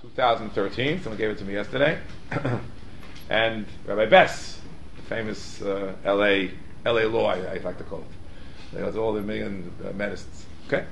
2013. Someone gave it to me yesterday. And Rabbi Bess, the famous LA law, I like to call it. They got all the million medicines. Okay?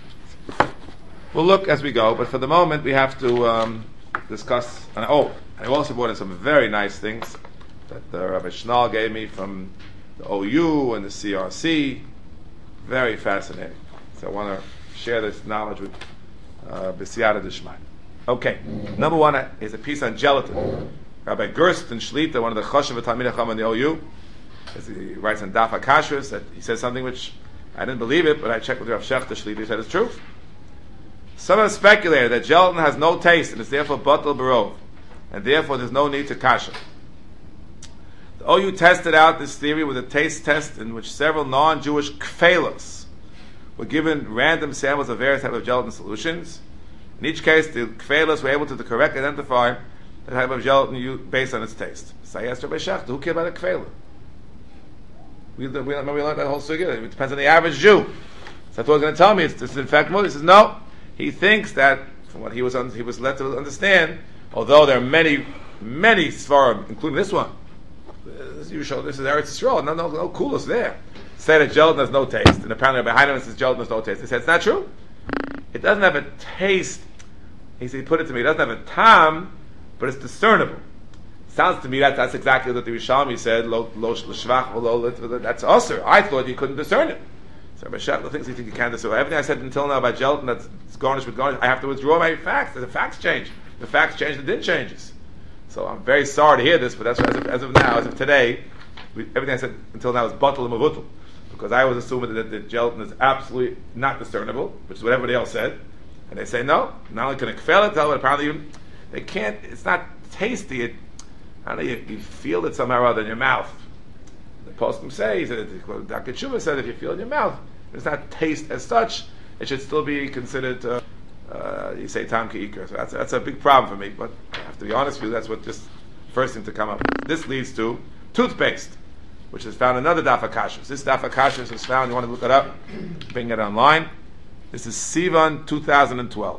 We'll look as we go, but for the moment we have to discuss. I also brought in some very nice things that Rabbi Schnall gave me from the OU and the CRC. Very fascinating. So I want to share this knowledge with B'siyata D'Shmai. Okay, number one is a piece on gelatin. Rabbi Gersten Shlita, one of the Choshev Talmidei Chacham in the OU, he writes on Daf HaKashrus that he says something which I didn't believe it, but I checked with Rav Shechter Shlita, he said it's true. Some have speculated that gelatin has no taste and is therefore batal barov, and therefore there's no need to kasher. The OU tested out this theory with a taste test in which several non-Jewish kfelos were given random samples of various types of gelatin solutions. In each case, the kfelos were able to correctly identify the type of gelatin based on its taste. So I asked Rabbi Shechter, who cared about a kfela? We learned that whole sugya. It depends on the average Jew. So I thought he was going to tell me it's infectable. He says no. He thinks that from what he was led to understand, although there are many svarim, including this one, this is Eretz Yisrael, no coolest there, say that gelatin has no taste, and apparently behind him says gelatin has no taste. He said it's not true. It doesn't have a taste. He put it to me. It doesn't have a tam, but it's discernible. Sounds to me that's exactly what the Rishalmi said. Lo shvach, that's usher. I thought you couldn't discern it. So Rabbi Shechter thinks you can discern. Everything I said until now about gelatin that's garnished with garnish, I have to withdraw my facts. The facts change. The facts change. The din changes. So I'm very sorry to hear this, but that's as of now, as of today, everything I said until now is batal and mavutal, because I was assuming that the gelatin is absolutely not discernible, which is what everybody else said, and they say no. Not only can it kfel it, but apparently they can't. It's not tasty. I don't know, you feel it somehow or other in your mouth. The poskim say, Dr. Tshuva said, if you feel it in your mouth, it's not taste as such. It should still be considered. You say tam k'ikar. So that's a big problem for me. But I have to be honest with you. That's what just first thing to come up. This leads to toothpaste, which is found in another Daf HaKashrus. This Daf HaKashrus is found. You want to look it up? Bring it online. This is Sivan 2012.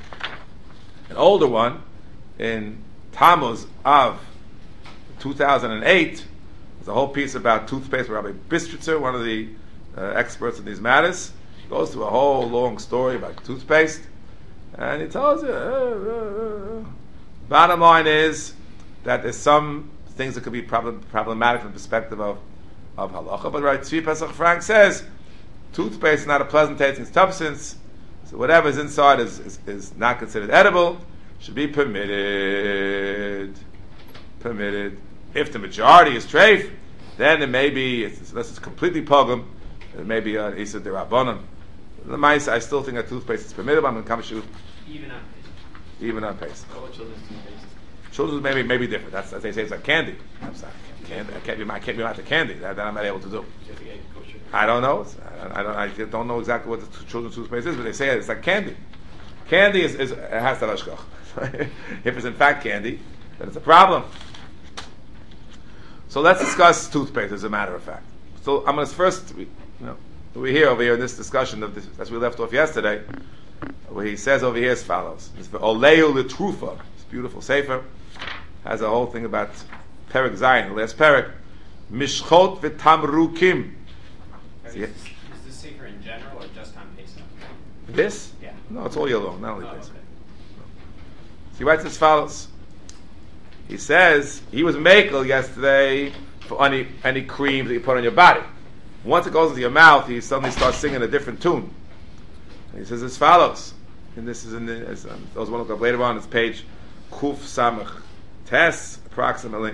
An older one in Tammuz of 2008. There's a whole piece about toothpaste by Rabbi Bistritzer, one of the experts in these matters. He goes through a whole long story about toothpaste, and he tells you. Bottom line is that there's some things that could be problematic from the perspective of halacha. But Rabbi Tzvi Pesach Frank says toothpaste is not a pleasant tasting substance, so whatever is inside is not considered edible. Should be permitted. If the majority is treif, then it may be, unless it's completely pogum, it may be Isa Derabanan. The mice, I still think that toothpaste is permitted. I'm going to come shoot. Even on paste. Children's toothpaste. Children's maybe different. That's as they say, it's like candy. I'm sorry, candy. I can't be out to candy. That I'm not able to do. I don't know. I don't know exactly what the children's toothpaste is, but they say it's like candy. Candy is it has talashkoch. If it's in fact candy, then it's a problem. So let's discuss toothpaste as a matter of fact. So I'm going to first, over here in this discussion of this, as we left off yesterday, where he says over here as follows: Oleu L'Trufa, this beautiful sefer, has a whole thing about Perek Zayin, the last Perek, Mishchot v'Tamrukim. Is this sefer in general or just on Pesach? This? Yeah. No, it's all year long, not only Pesach. Okay. So he writes as follows. He says he was makel yesterday for any cream that you put on your body. Once it goes into your mouth, he suddenly starts singing a different tune. And he says as follows, and this is those one look up later on. It's page Kuf Samach Tes approximately.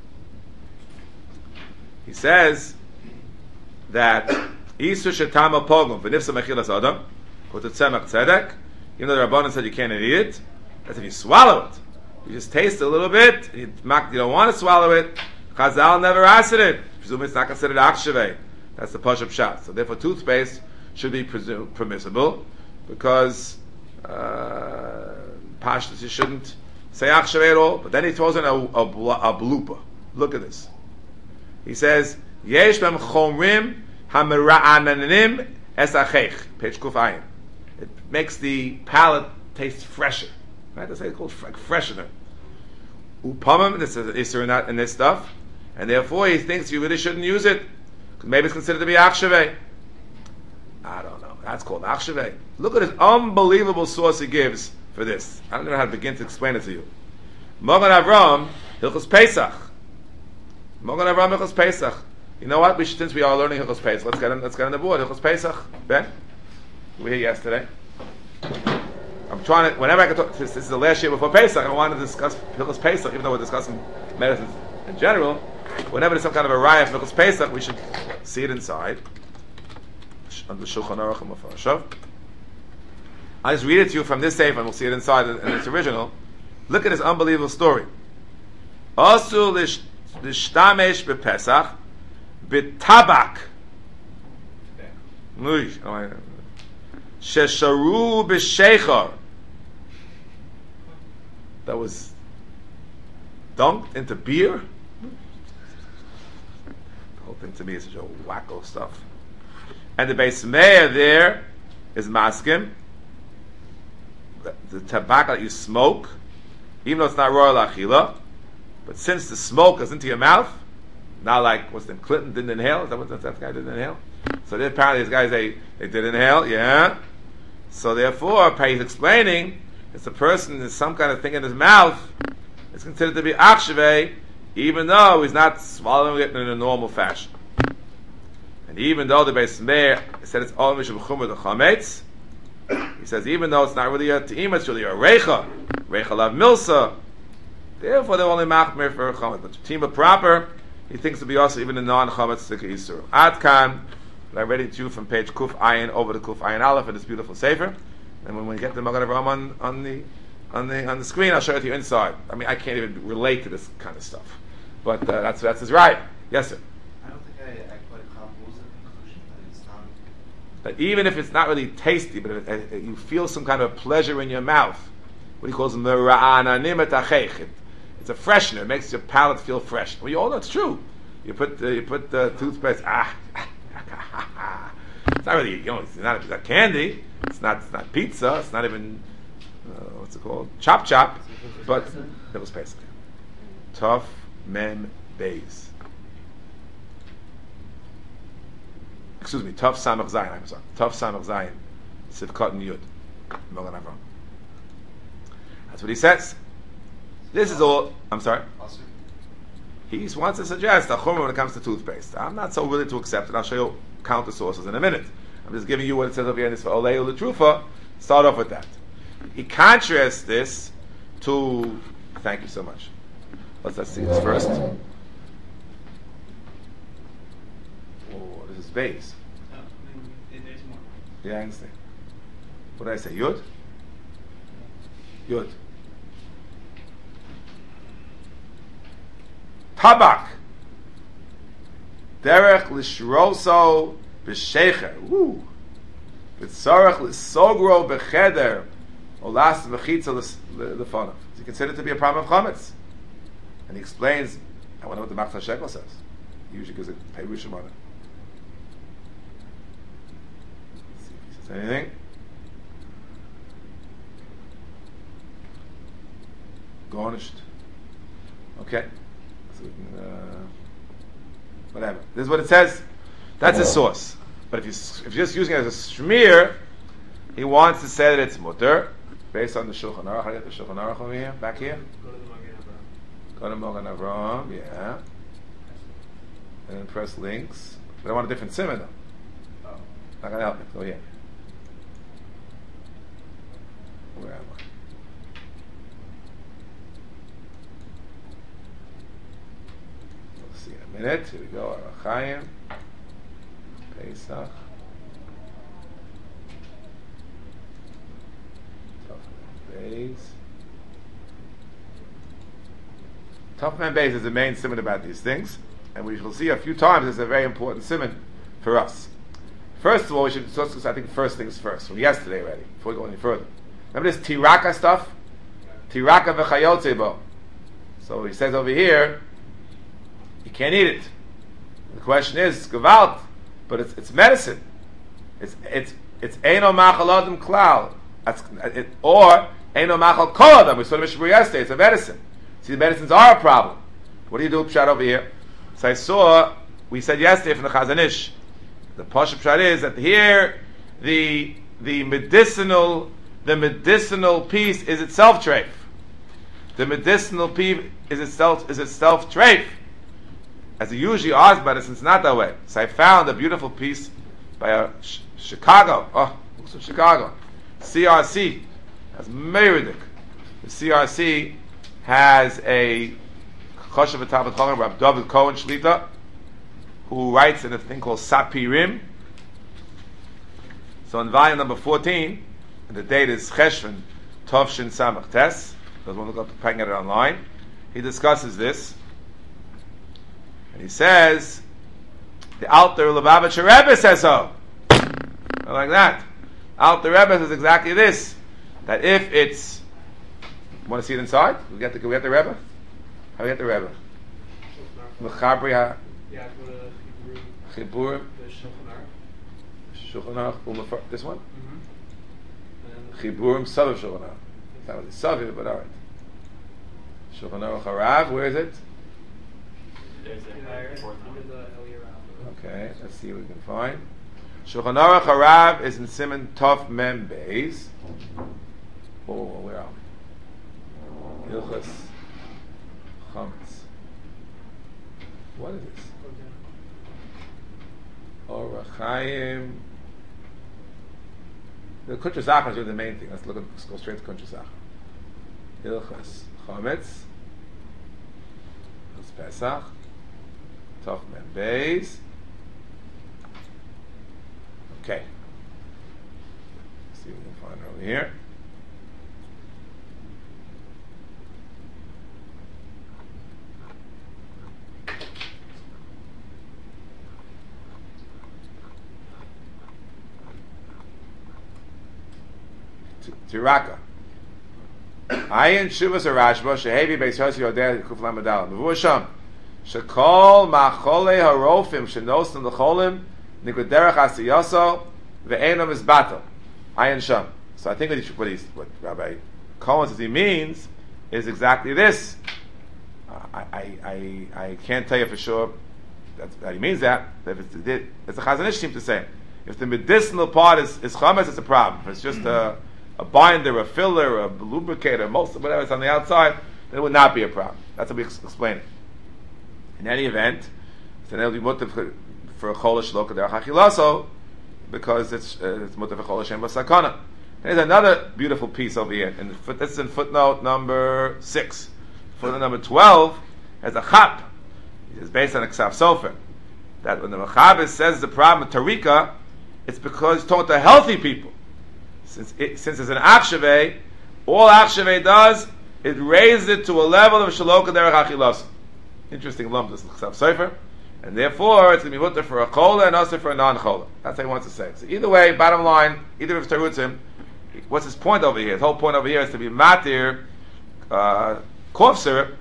He says that Isu Shetama Pogum v'Nifsa Mechilas Adam Kotetzemach Tzedek. Even though the Rabbanan said you can't eat it, that's if you swallow it. You just taste it a little bit. You don't want to swallow it. Chazal never asked it. Presumably it's not considered akshave. That's the push-up shot. So therefore, toothpaste should be permissible because pashtus you shouldn't say akshave at all. But then he throws in a blooper. Look at this. He says yesh bem chomrim hamera'ananim es achech. Page kuf ayin. It makes the palate taste fresher. Right? That's it's called like freshener. Upamim, this is Isser in this stuff, and therefore he thinks you really shouldn't use it, because maybe it's considered to be Achshaveh. I don't know. That's called Achshaveh. Look at this unbelievable source he gives for this. I don't know how to begin to explain it to you. Mogan Avram, Hilchos Pesach. Mogan Avram, Hilchos Pesach. You know what? Since we are learning Hilchos Pesach, let's get on the board. Hilchos Pesach. Ben? We were here yesterday. I'm trying to, whenever I can talk, this is the last year before Pesach, I want to discuss Hilchos Pesach, even though we're discussing medicine in general. Whenever there's some kind of a raya for Hilchos Pesach, we should see it inside. Under Shulchan Aruch and Mepharshim. I just read it to you from this safe, and we'll see it inside in its original. Look at this unbelievable story. Asur l'shtamesh b'Pesach b'tabak shesharu b'sheichar, that was dunked into beer. The whole thing to me is such a wacko stuff. And the Beis Meir there is maskim, the tobacco that you smoke, even though it's not royal achila, but since the smoke goes into your mouth, not like what's the Clinton didn't inhale. Is that what that guy didn't inhale? So apparently these guys they did inhale, yeah. So therefore, he's explaining it's a person there's some kind of thing in his mouth. It's considered to be achshaveh, even though he's not swallowing it in a normal fashion. And even though the Beis Meir said it's all mishum chumur the chametz, he says even though it's not really a te'ima, it's really a reicha lav milsa. Therefore, they're only machmir for chametz. But te'ima proper, he thinks to be also even a non-chametz tika isur. Adkan, I read it to you from page Kuf Ayin over to Kuf Ayin Aleph in this beautiful sefer. And when we get the Magen Avraham on the screen, I'll show it to you inside. I mean, I can't even relate to this kind of stuff, but that's his right. Yes, sir. I don't think I quite caught what was the conclusion that it's not. That even if it's not really tasty, but if you feel some kind of pleasure in your mouth, what he calls mera'ananim et achech. It's a freshener. It makes your palate feel fresh. Well, you all know it's true. You put the toothpaste. It's not really, it's not candy. It's not pizza. It's not even what's it called? Chop. But it was Pesach. Tov Mem Beis. Excuse me. Tov Samach Zayin. I'm sorry. Tov Samach Zayin. Sivkot and Yud. Mogan Avram. That's what he says. This is all. I'm sorry. He wants to suggest a chumrah when it comes to toothpaste. I'm not so willing to accept it. I'll show you counter sources in a minute. I'm just giving you what it says over here in this for Olei U'Letrufa. Start off with that. He contrasts this to. Thank you so much. Let's see this first. Oh, this is base. There's more. Yeah, I understand. What did I say? Yud? Yud. Tabak. Derech l'shroso b'shecher. Woo. V'tzarech l'sogro b'cheder. Olas v'chitza l'fonav. Is he considered to be a problem of chametz? And he explains, I wonder what the Machzor Shekel says. He usually gives a perushim on it. Let's see if he says anything. Garnished. Okay. So we can, whatever. This is what it says. That's his source. But if you're just using it as a shmir, he wants to say that it's mutter, based on the Shulchan Aruch. I get the Shulchan Aruch over here, back here. Go to Magen Avraham, yeah. And then press links. But I want a different simon though. Oh. Not gonna help me. Go here. Where am I? We'll see in a minute. Here we go. Arachayim. Pesach. Topman Beis is the main simon about these things, and we shall see a few times it's a very important simon for us. First of all, we should discuss, I think, first things first, from yesterday already, before we go any further. Remember this tiraka stuff? Tiraka v'chayotze bo. So he says over here, you can't eat it. The question is, gewalt, but it's medicine. It's eino machaladim klal. Or Eino machal kol adam. We saw the Mishnah yesterday. It's a medicine. See, the medicines are a problem. What do you do, Pshat, over here? So we said yesterday from the Chazon Ish, the Pasha Pshat is that here the medicinal piece is itself treif. The medicinal piece is itself treif. As it usually are medicine, it's not that way. So I found a beautiful piece by a Chicago. Oh, looks from Chicago. CRC. That's Meridic. The CRC has a Choshev V'Tablet Chacham, Rab David Cohen Shlita, who writes in a thing called Sapirim. So in volume number 14, and the date is Cheshvan Tovshin Samach Tes. Those want to look up, I can get it online. He discusses this, and he says, the Alter Lubavitcher Rebbe says so. I like that. Alter Rebbe says exactly this: that if it's, you want to see it inside? We get the Rebbe. How do we get the Rebbe? Mechabri ha. Yeah, go to Chiburim. the Shulchan Aruch. Shulchan Aruch. This one. And Chiburim Savav Shulchan Aruch. It's not really Saviv, but all right. Shulchan Aruch Harav. Where is it? There's a higher fourth under one. the Eliyah Rav. Okay, let's see what we can find. Shulchan Aruch Harav is in Siman Tov Mem Beis. Oh, where are we? Hilchos Chametz. What is this? Go down. Orach Chaim. The Kuntres Achar is really the main thing. Let's go straight to Kuntres Achar. Hilchos Chametz. Hilchos Pesach. Tov Mem Beis. Okay. Let's see what we can find over here. Tiraka. Ayin Shuvas Arashba Shehevi Beis Yossi Yodeh Kuflam Medalim. Mevuasham Shekol Machole Harofim Shenosim Lecholim Nikuderach Asiyoso Ve'enam is battle. Ayin Sham. So I think what Rabbi Cohen says he means is exactly this. I can't tell you for sure that he means that. If it's the Chazon Ish seems to say. If the medicinal part is chametz, it's a problem. If it's just a binder, a filler, a lubricator, most of whatever is on the outside, then it would not be a problem. That's what we explain it. In any event, then it'll be mutter for a cholish loka derech achilaso, because it's mutter for cholish and basakana. There's another beautiful piece over here, and this is in footnote number 6. Footnote number 12 has a chap. It's based on a ksav sofer. That when the Machabes says the problem with tarika, it's because it's talking to healthy people. Since it's an achshave, all achshave does, it raises it to a level of shaloka derech achilas. Interesting lump, this Chsav Sofer. And therefore, it's going to be mutter for a chola and also for a non-chola. That's what he wants to say. So either way, bottom line, either of terutzim, what's his point over here? His whole point over here is to be matir, cough syrup,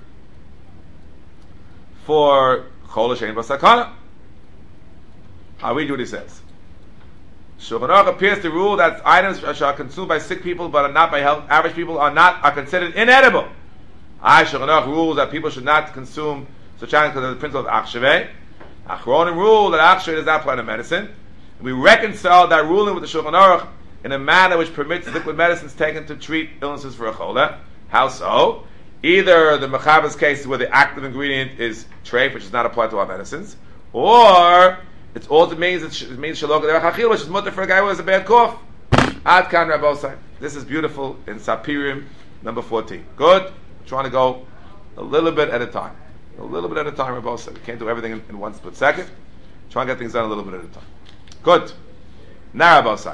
for chola shein basakana. I'll read you what he says. Shulchan Aruch appears to rule that items which are consumed by sick people but are not by average people are considered inedible. Shulchan Aruch rules that people should not consume such items because of the principle of achshaveh. Achronim rule that achshaveh does not apply to medicine. We reconcile that ruling with the Shulchan Aruch in a manner which permits liquid medicines taken to treat illnesses for a chola. How so? Either the Mechaber's case is where the active ingredient is treif, which is not applied to our medicines, or it also means shaloka derech achil, which is mutter for a guy who has a bad cough. Ad kan Rabosai. This is beautiful in Sapirim number 14. Good. We're trying to go a little bit at a time. A little bit at a time, Rabosai. We can't do everything in one split second. Try and get things done a little bit at a time. Good. Now Rabosai.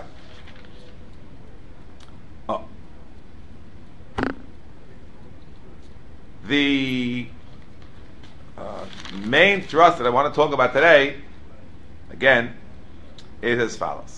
Oh. The main thrust that I want to talk about today, again, is as follows.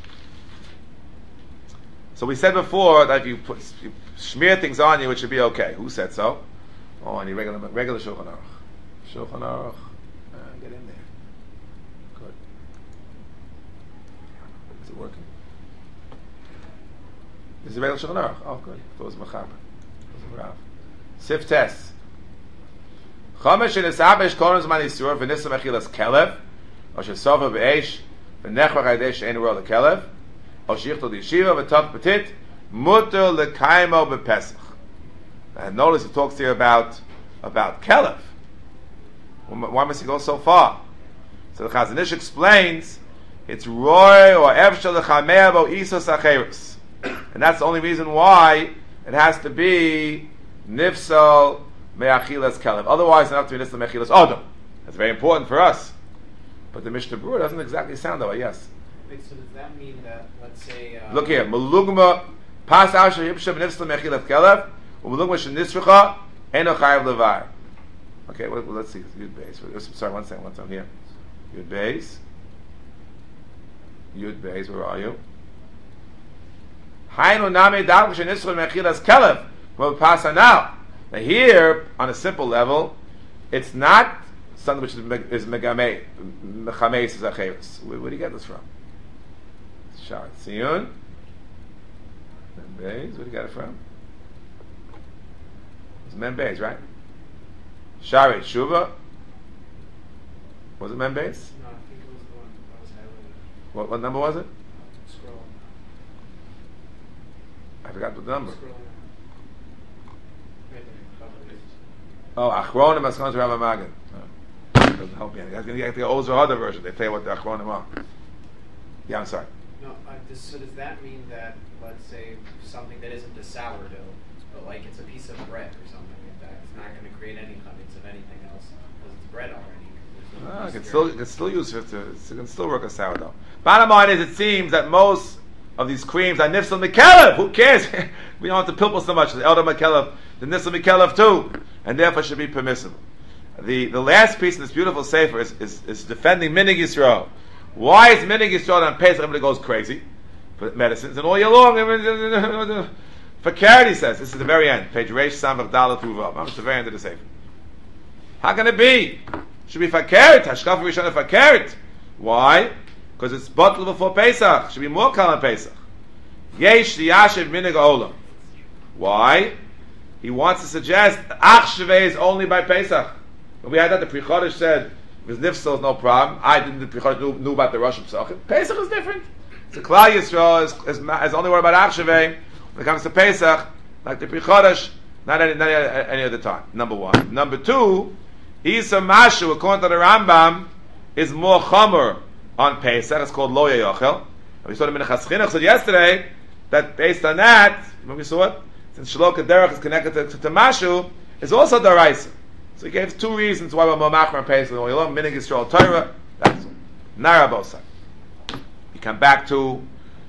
So we said before that if you smear things on you, it should be okay. Who said so? Oh, I need regular Shulchan Aruch. Shulchan Aruch. Get in there. Good. Is it working? This is a regular Shulchan Aruch. Oh, good. It was Mechaber. It was Rav. Sif Tes. Chomesh in Esabesh Konos Man Yisur v'Nissa Mechilas Kelev or Shesova B'Eish v'Nechvach Ha'idei She'en World Kelev or Shichto D'Yeshiva v'Tot Petit Mutter L'Kaimo B'Pesach. And notice he talks here about Kelev. Why must he go so far? So the Chazon Ish explains it's Roy or Evshel L'Chamea Bo Isos Acherus. And that's the only reason why it has to be Nifsal Me'achilas Kelev. Otherwise, it's not to be Nifsal Me'achilas Odom. That's very important for us. But the Mishnah Berurah doesn't exactly sound that way, yes. Wait, so does that mean that, let's say... Look here. Melugma Pas Asher Yibshav Nifsal Me'achilas Kelev Melugma Shenisricha Eno Chayav Levar. Okay, well, let's see. Yud Beis. Sorry, one second. Here. Yud Beis. Yud Beis, where are you? Hainu Nami Dav Shenisricha Me'achilas Kelev. Well, pass on now. Now here, on a simple level, it's not something which is mechameis zacheres. Where do you get this from? Shar Tziyun. Membeis. Where do you get it from? It's Membeis, right? Shari Shuva. Was it Membeis? No, I think it was the one that was highlighted. What number was it? Scroll. I forgot the number. Scroll. Right there. Oh, Achronim Askons Rabbi Magen. Doesn't help you. That's going to get the Ozer Hada version. They tell you what the Achronim are. Yeah, I'm sorry. No, so does that mean that, let's say, something that isn't a sourdough, but like it's a piece of bread or something like that, it's not going to create any chametz of anything else because it's bread already? It can still use it. It can still work a sourdough. Bottom line is, it seems that most of these creams are nifsal mikelev. Who cares? We don't have to pilpul so much. The elder mikelev, the nifsal mikelev too, and therefore should be permissible. The last piece in this beautiful sefer is defending Minig Yisrael. Why is Minig Yisrael on Pesach everybody goes crazy for medicines and all year long? For carrot, he says. This is the very end, page Reish Samach Dalet Uvav. It's the very end of the sefer. How can it be? Should be for carrot. Hashkafa Rishon for carrot. Why? Because it's bottled before Pesach. Should be more kal on Pesach. Yesh liyashiv Minig Olam. Why? He wants to suggest Ach Sheveh is only by Pesach. When we had that, the Pri Chodesh said, if it's nifsal, no problem. I didn't, the Pri Chodesh knew about the Rosh Pesachim. Pesach is different. So Klal Yisrael is only worried about Ach Sheveh. When it comes to Pesach, like the Pri Chodesh, not any other time. Number one. Number two, Isa Mashu, according to the Rambam, is more chomer on Pesach. It's called Lo Yochel. We saw the Minchas Chinuch said yesterday that based on that, when we saw it, since Shloka Derech is connected to Mashu, is also Daraisa. So he gave two reasons why we're more machmer on Pesach. When you learn Minig Yisrael Torah, that's all. Narabosai. You come back to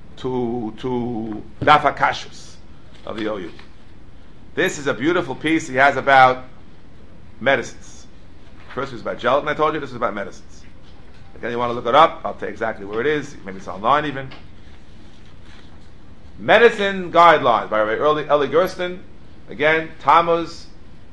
Daf HaKashrus of the OU. This is a beautiful piece he has about medicines. First it was about gelatin, I told you. This is about medicines. Again, you want to look it up, I'll tell you exactly where it is. Maybe it's online even. Medicine Guidelines by Rabbi Eli Gersten. Again, Tammuz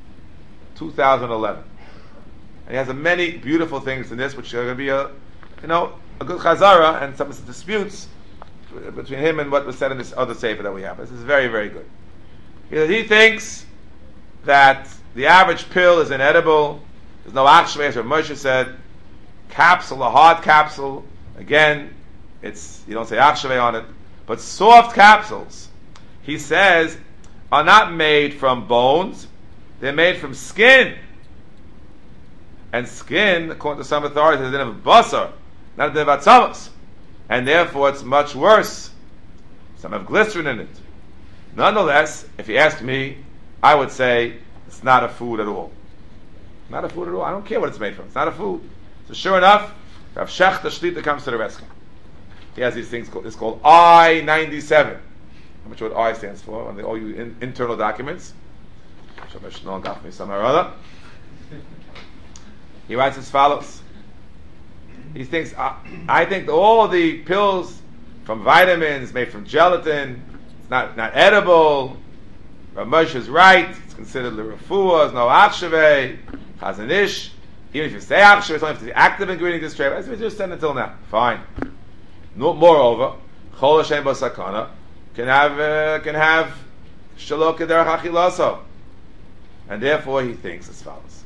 2011. And he has many beautiful things in this, which are going to be a good chazara and some disputes between him and what was said in this other sefer that we have. This is very, very good. He thinks that the average pill is inedible. There's no akshvei, as Moshe said. Capsule, a hard capsule. Again, you don't say akshvei on it. But soft capsules, he says, are not made from bones. They're made from skin. And skin, according to some authorities, is a din of basar, not a din of atzamas. And therefore it's much worse. Some have glycerin in it. Nonetheless, if you ask me, I would say it's not a food at all. Not a food at all. I don't care what it's made from. It's not a food. So sure enough, Rav Shechter Shlita comes to the rescue. He has these things it's called I-97. I'm not sure what I stands for on all you internal documents. He writes as follows. He thinks, I think all the pills from vitamins made from gelatin, it's not edible. Rav Moshe is right. It's considered l'refuah. There's no achsheveh, Chazon Ish. Even if you say achsheveh, it's only if the active ingredient is trade. As we just said until now. Fine. No, moreover, chol Hashem b'sakana. can have shalok kederach achilaso, and therefore he thinks as follows.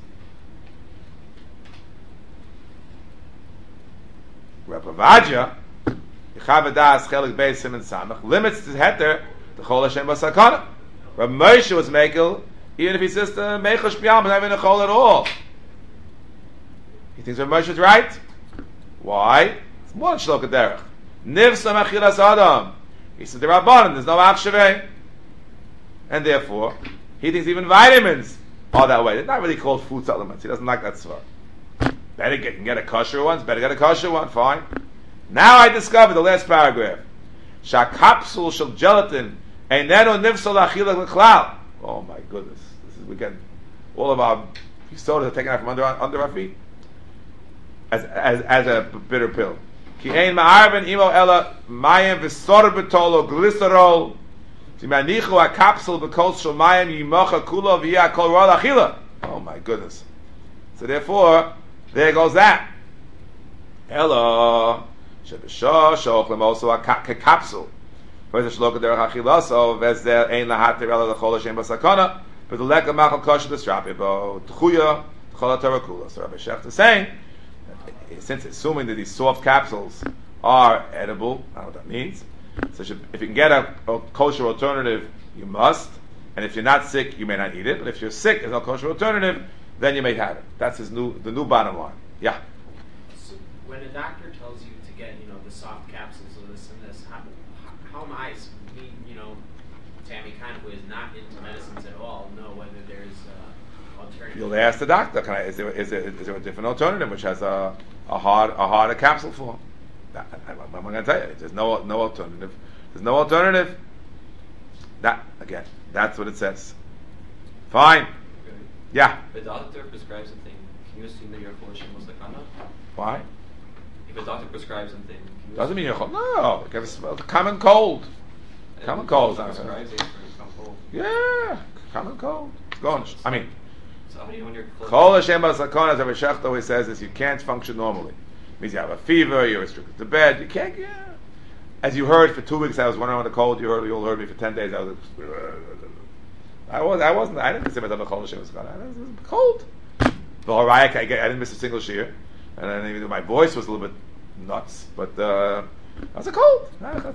Rabbi Vadja, Yechavadas Chelik Beis Siman Samach, limits the heter to Chol Hashem Basakana. Rabbi Moshe was mekel, even if he says to Mechel Shpiyam, but not even a Chol at all. He thinks Rabbi Moshe is right. Why? It's more than Shalok Derech. Nivsa Machilas Adam. He said the Rabbanan, there's no Achshaveh. And therefore, he thinks even vitamins are that way. They're not really called food supplements. He doesn't like that svar. Better get a kosher one. Better get a kosher one. Fine. Now I discovered the last paragraph. Shakapsul shel gelatin einenu nivsal achila l'klal. Oh my goodness! We get all of our sodas are taken out from under our feet as a bitter pill. Ki ein ma'arben imo ela mayim v'sorbitol glycerol. Timanichu a capsule b'kol shel mayim yimocha kula v'yah kol ro'al achila. Oh my goodness! So therefore, there goes that. Hello. Shebeshah shochlem also a capsule. First shloka derech achilaso v'ezeh ein lahater ela l'chol Hashem basakana but the leka machal kosher d'strapi bo t'chuya t'chol ha'torah kula. So Rabbi Shecht is saying, since assuming that these soft capsules are edible, I don't know what that means. So if you can get a kosher alternative, you must. And if you're not sick, you may not eat it. But if you're sick, there's no kosher alternative, then you may have it. That's the new bottom line. Yeah. So when a doctor tells you to get, the soft capsules of this and this, how am I, Tammy kind of who is not into medicines at all, know whether there's alternative? You'll ask the doctor. Is there a different alternative which has a harder capsule form? I'm going to tell you. There's no alternative. There's no alternative. That's what it says. Fine. Okay. Yeah. If a doctor prescribes something, can you assume that you're Chol Hashem Basakana? Why? If a doctor prescribes something, can you Doesn't mean you're no. It's a common cold. Common cold. Prescribes it for common cold. Yeah, common cold. It's gone. I mean, So how do you know when you're Chol Hashem Basakana, as Rabbi Shecht always says, is you can't function normally. It means you have a fever, you're restricted to bed, you can't. Yeah. As you heard for 2 weeks, I was wondering when the cold. You all heard me for 10 days. I didn't consider myself a Chol Hashem Basakana. It was cold. The Horayah, I didn't miss a single shear, and then even my voice was a little bit nuts, but I was a cold.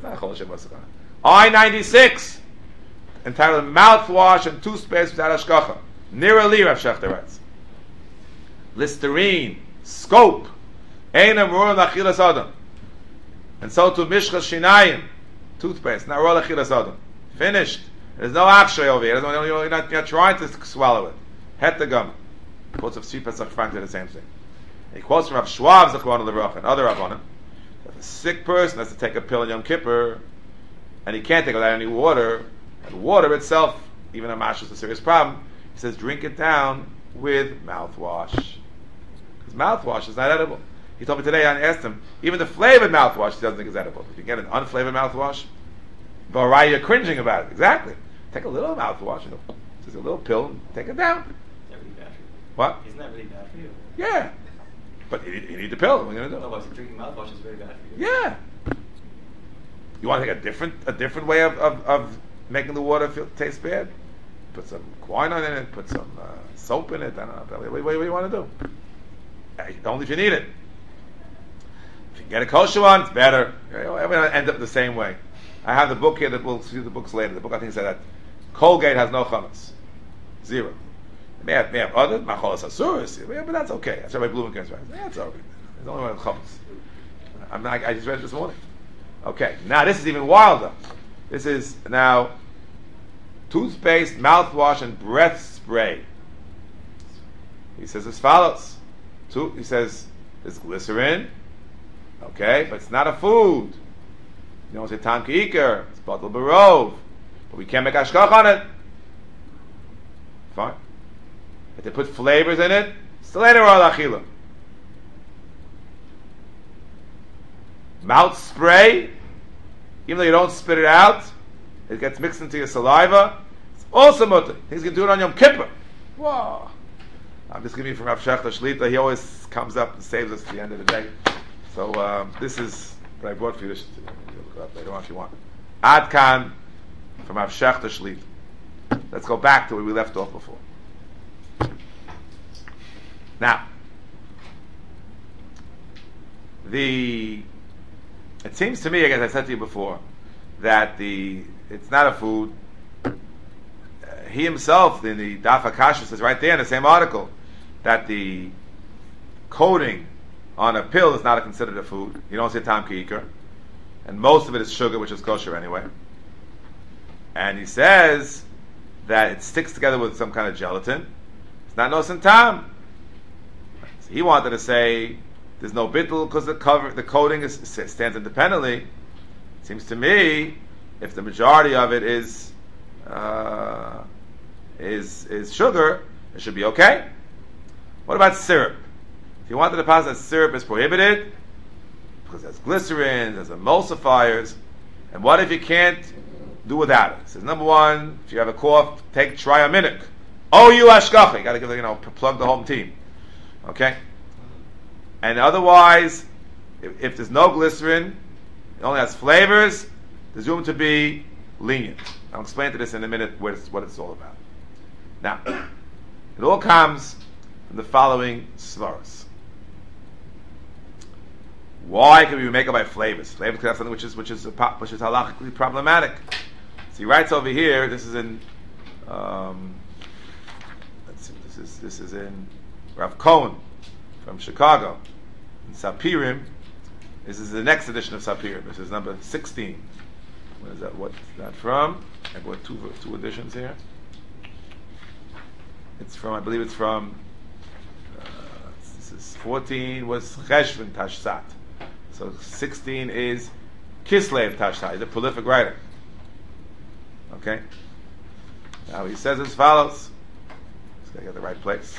I-96, entitled Mouthwash and Toothpaste Without Hashgacha. Nira Li, Rav Shechter writes. Listerine, Scope, Einam Ru'an Achilas Adam. And so to Mishchas Shinayim, toothpaste, not Ru'an Achilas Adam. Finished. There's no akshay over here. You're not trying to swallow it. Het the gum. Quotes of Tzvi Pesach Frank do the same thing. He quotes from Rav Schwab, Zechron Levrach, and other Rabbanim. If a sick person has to take a pill in Yom Kippur, and he can't take it without any water, and water itself, even a mash is a serious problem, he says drink it down with mouthwash. Because mouthwash is not edible. He told me today, I asked him, even the flavored mouthwash he doesn't think is edible. If you get an unflavored mouthwash, you're cringing about it. Exactly. Take a little mouthwash, just a little pill, and take it down. Is that really bad for you? What? Isn't that really bad for you? Yeah. But you need the pill. What are you going to do? No, but drinking mouthwash is very bad for you. Yeah. You want to take a different way of making the water taste bad? Put some quinine in it. Put some soap in it. I don't know. What do you want to do? Only if you need it. If you get a kosher one, it's better. Everyone end up the same way. I have the book here that we'll see the books later. The book I think said that Colgate has no chametz. 0. May have other macholas asuris, but that's okay. That's why Blumenkind writes. That's okay. There's only one chametz. I just read it this morning. Okay, now this is even wilder. This is now toothpaste, mouthwash, and breath spray. He says as follows. He says there's glycerin, okay, but it's not a food. You don't say tam k'iker, it's batel barov, but we can't make hashgach on it. Fine. If they put flavors in it, still ain't a ro'al achila. Mouth spray, even though you don't spit it out, it gets mixed into your saliva. It's also mutter. He's going to do it on Yom Kippur. Whoa. I'm just giving you from Rav Shechter Shlita. He always comes up and saves us at the end of the day. So this is what I brought for you. You look it up later on if you want. Ad Kan. from Rav Shechter Shlit. Let's go back to where we left off before. Now, it seems to me, as I said to you before, that it's not a food. He himself, in the Daf HaKasha, says right there in the same article that the coating on a pill is not considered a food. You don't say tam ki'ikar, and most of it is sugar, which is kosher anyway. And he says that it sticks together with some kind of gelatin. It's not nosen tam. So he wanted to say there's no bittul because the coating stands independently. It seems to me, if the majority of it is sugar, it should be okay. What about syrup? If you wanted to pass that syrup is prohibited because there's glycerin, there's emulsifiers, and what if you can't do without it? It says, number one, if you have a cough, take triaminic. Oh, you ashkacha. You got to give plug the whole team. Okay? And otherwise, if there's no glycerin, it only has flavors, there's room to be lenient. I'll explain to this in a minute what it's all about. Now, it all comes from the following svaros. Why can we make it by flavors? Flavors can have something which is halachically problematic. So he writes over here. This is in. Let's see. This is in Rav Cohen from Chicago. In Sapirim. This is the next edition of Sapirim. This is number 16. What is that? What's that from? I've got two editions here. It's from. I believe it's from. This is 14 was Cheshvan Tashsat. So 16 is Kislev Tashsat. He's a prolific writer. Okay? Now he says as follows. Let's gotta get the right place.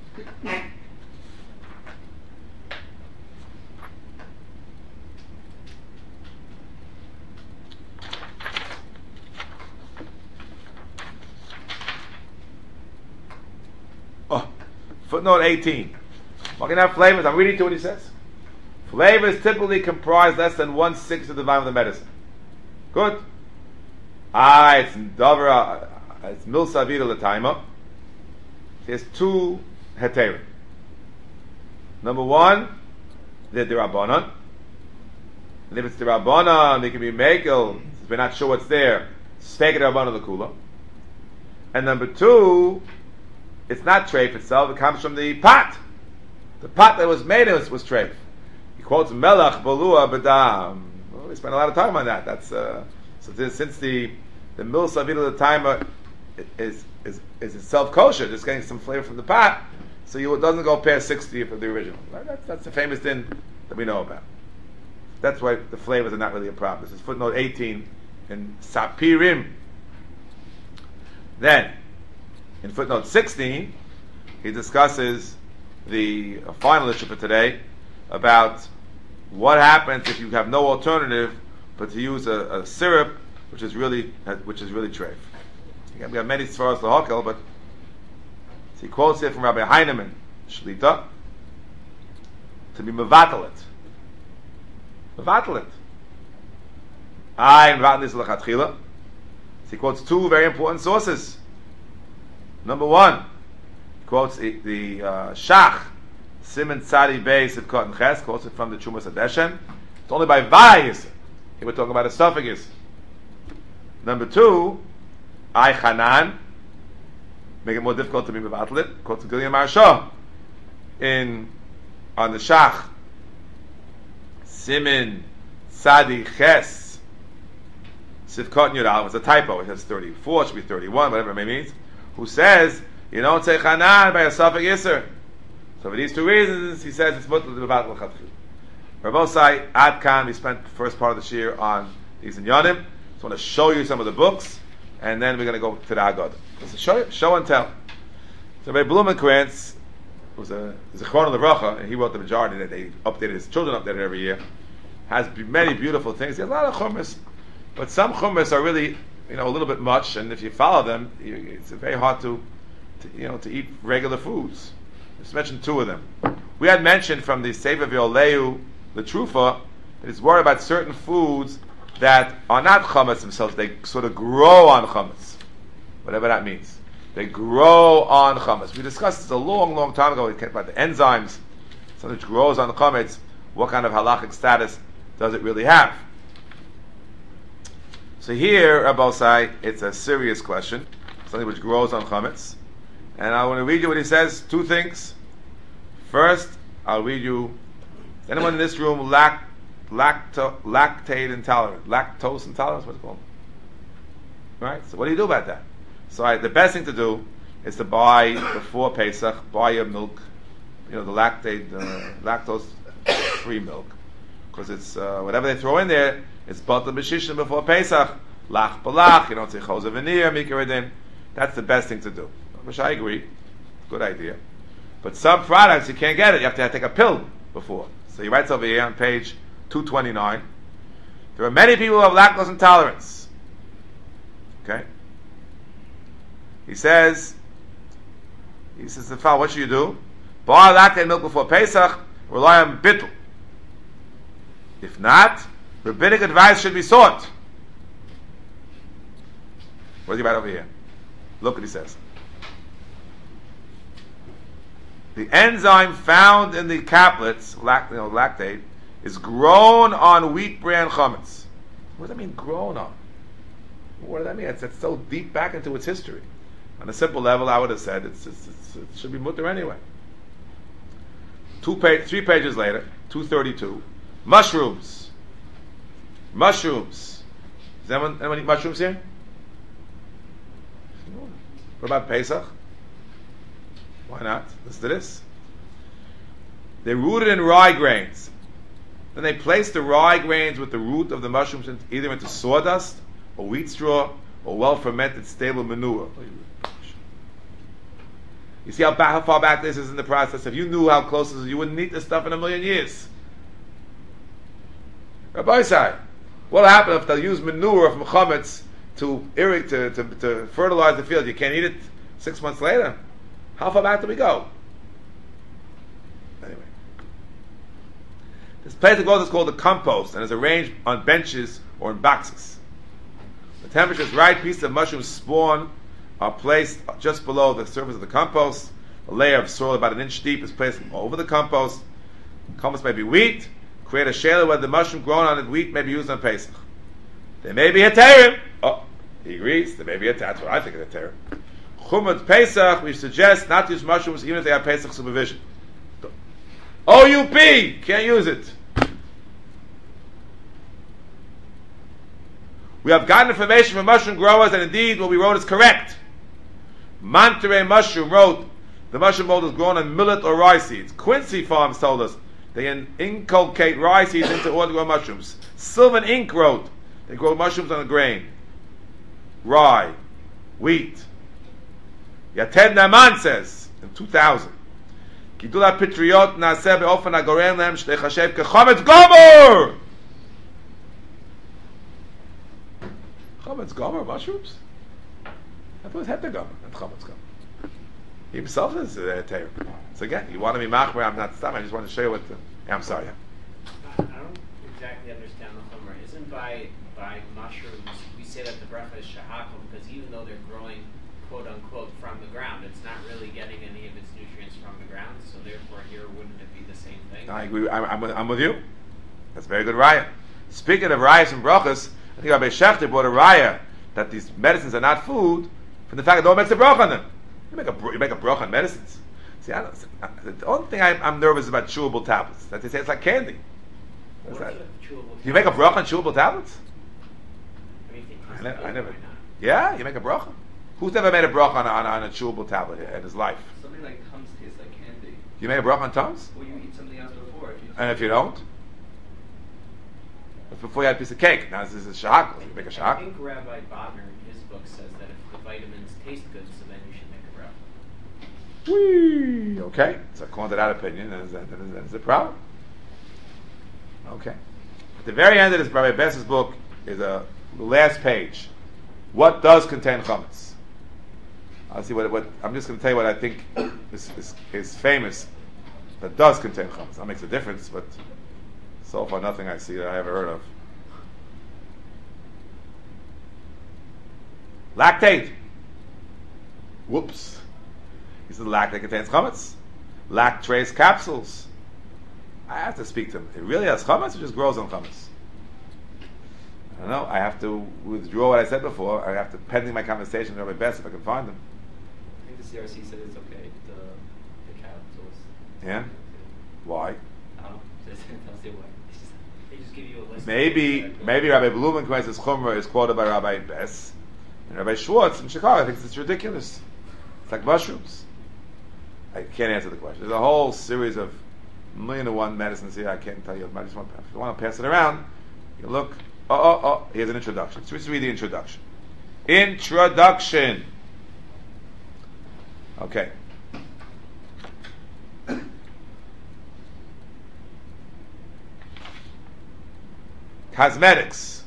Footnote 18. We're going to have flavors. I'm reading to what he says. Flavors typically comprise less than 1/6 of the volume of the medicine. Good. It's Davra. It's Milsa Vida Lataima. There's two heterim. Number one, the Rabbanon. And if it's the Rabbanon, they can be Mekel. We're not sure what's there. Stake the Rabbanon the Kula. And number two, it's not treif itself, it comes from the pot. The pot that was made was treif. He quotes Melach Balua Badam. Well, we spent a lot of time on that. That's since the Milsa Vida Lataima is itself kosher, just getting some flavor from the pot, so it doesn't go past 60 of the original. Right? That's the famous thing that we know about. That's why the flavors are not really a problem. This is footnote 18 in Sapirim. Then, in footnote 16, he discusses the final issue for today about what happens if you have no alternative but to use a syrup which is really treif. We have many svaros lahakel, but he quotes here from Rabbi Heinemann Shlita to be mevatalit. Mevatalit. So he quotes two very important sources. Number one, he quotes the Shach Siman Tzadi Beis of Cotton Ches, quotes it from the Chumas Adeshen. It's only by Vayis. He was talking about esophagus. Number two, Ay Chanan, make it more difficult to be mevatlit. Quotes Gilliam Marsha on the Shach Siman Tzadi Ches Sivkot Yudal. It's a typo. It has 34. It should be 31. Whatever it may mean. Who says you don't say Chanan by a Safek Yisr. So for these two reasons, he says it's mutal to be mevatl l'chadchil. Rabosai Ad Kan. We spent the first part of the year on these inyanim. So I want to show you some of the books, and then we're going to go to the Agad. It's a show and tell. So Rabbi Blumenkrantz was a Zichron L'Vracha, and he wrote the majority that they updated. His children updated every year. Has many beautiful things. He has a lot of chumras, but some chumras are really a little bit much, and if you follow them, it's very hard to eat regular foods. Just mention two of them. We had mentioned from the Sefer V'Oleu the Trufa that he's worried about certain foods that are not chametz themselves, they sort of grow on chametz, whatever that means. They grow on chametz. We discussed this a long, long time ago about the enzymes. Something which grows on chametz, what kind of halachic status does it really have? So here, Rabbi Sai, it's a serious question, something which grows on chametz. And I want to read you what he says, two things. First, I'll read you, is anyone in this room lactate intolerant? Lactose intolerance, what's it called? Right? So what do you do about that? So the best thing to do is to buy, before Pesach, buy your milk, the lactose-free milk. Because it's, whatever they throw in there, it's batal b'shishim before Pesach. Lach b'lach, you don't say chosev v'nir, mikaredin. That's the best thing to do. Which I agree. Good idea. But some products, you can't get it. You have to take a pill before. So he writes over here on page 229. There are many people who have lactose intolerance. Okay? He says, what should you do? Buy lactate milk before Pesach, rely on bittul. If not, rabbinic advice should be sought. What does he write over here? Look what he says. The enzyme found in the caplets, lactate, is grown on wheat bran chametz. What does that mean, grown on? What does that mean? It's so deep back into its history. On a simple level, I would have said it should be mutter anyway. 3 pages later, 232. Mushrooms. Does anyone eat mushrooms here? What about Pesach? Why not? Listen to this. They're rooted in rye grains. Then they place the rye grains with the root of the mushrooms either into sawdust, or wheat straw, or well-fermented stable manure. You see how far back this is in the process? If you knew how close this is, you wouldn't eat this stuff in a million years. Rabbi Sai, what will happen if they'll use manure from chametz to fertilize the field? You can't eat it 6 months later. How far back do we go? Anyway, this place of growth is called the compost and is arranged on benches or in boxes. The temperature is right. Pieces of mushroom spawn are placed just below the surface of the compost. A layer of soil about 1 inch deep is placed over the compost. Compost may be wheat. Create a shayla where the mushroom grown on it, wheat, may be used on Pesach. There may be a terim. Oh, he agrees. There may be a terim. That's what I think of a terim. Chumot Pesach, we suggest not to use mushrooms even if they have Pesach supervision. OUP, can't use it. We have gotten information from mushroom growers, and indeed what we wrote is correct. Monterey Mushroom wrote, the mushroom mold is grown on millet or rye seeds. Quincy Farms told us they inculcate rye seeds into order to grow mushrooms. Sylvan Inc. wrote, they grow mushrooms on a grain. Rye, wheat. Yated Naaman says, in 2000, Gidul HaPitriot na'aseh be'ofen hagorem lehem shtechashev kechometz gomer! Chometz gomer, mushrooms? I thought it was heter gomer, not chometz gomer. He himself is terrible. So again, you want to be machmer, I'm not stopping, I just want to show you what I'm sorry. I don't exactly understand the chomer. Isn't by mushrooms, we say that the bracha is shahakom, because even though they're growing quote unquote from the ground, it's not really getting any of its nutrients from the ground, so therefore here wouldn't it be the same thing? I agree, I'm with you. That's a very good raya. Speaking of rayas and brachas, I think Rabbi Shechter brought a raya that these medicines are not food from the fact that no one makes a brach on them. You make a brach on medicines. See, the only thing I'm nervous about chewable tablets, that they say it's like candy. What's that? You make a brach on chewable tablets? I never. Yeah, you make a bracha. Who's never made a bracha on a chewable tablet in his life? Something like Tums tastes like candy. You make a bracha on Tums? Well, you eat something else before. And if you don't? That's before you had a piece of cake. Now this is shahak. You make a shahak. I think Rabbi Bodner in his book says that if the vitamins taste good, so then you should make a bracha. Whee! Okay. So according to that opinion, that's a problem. Okay. At the very end of this Rabbi Bess's book is the last page. What does contain chametz? I'll see what I'm just going to tell you what I think is famous that does contain chametz. That makes a difference, but so far nothing I see that I ever heard of. Lactate. Whoops. He says lactate contains chametz. Lactase capsules. I have to speak to him. It really has chametz or just grows on chametz? I don't know. I have to withdraw what I said before. I have to, pending my conversation with Rabbi Bess, if I can find them. I think the CRC said it's okay, the capsules. Yeah? Why? I don't know. It doesn't say why. They just give you a list. Maybe Rabbi Blumenkreutz's chumrah is quoted by Rabbi Bess, and Rabbi Schwartz in Chicago thinks it's ridiculous. It's like mushrooms. I can't answer the question. There's a whole series of 1,000,001 medicines here. I can't tell you. I just want, if you want to pass it around, you look. Here's an introduction. So let's read the introduction. Introduction. Okay. Cosmetics.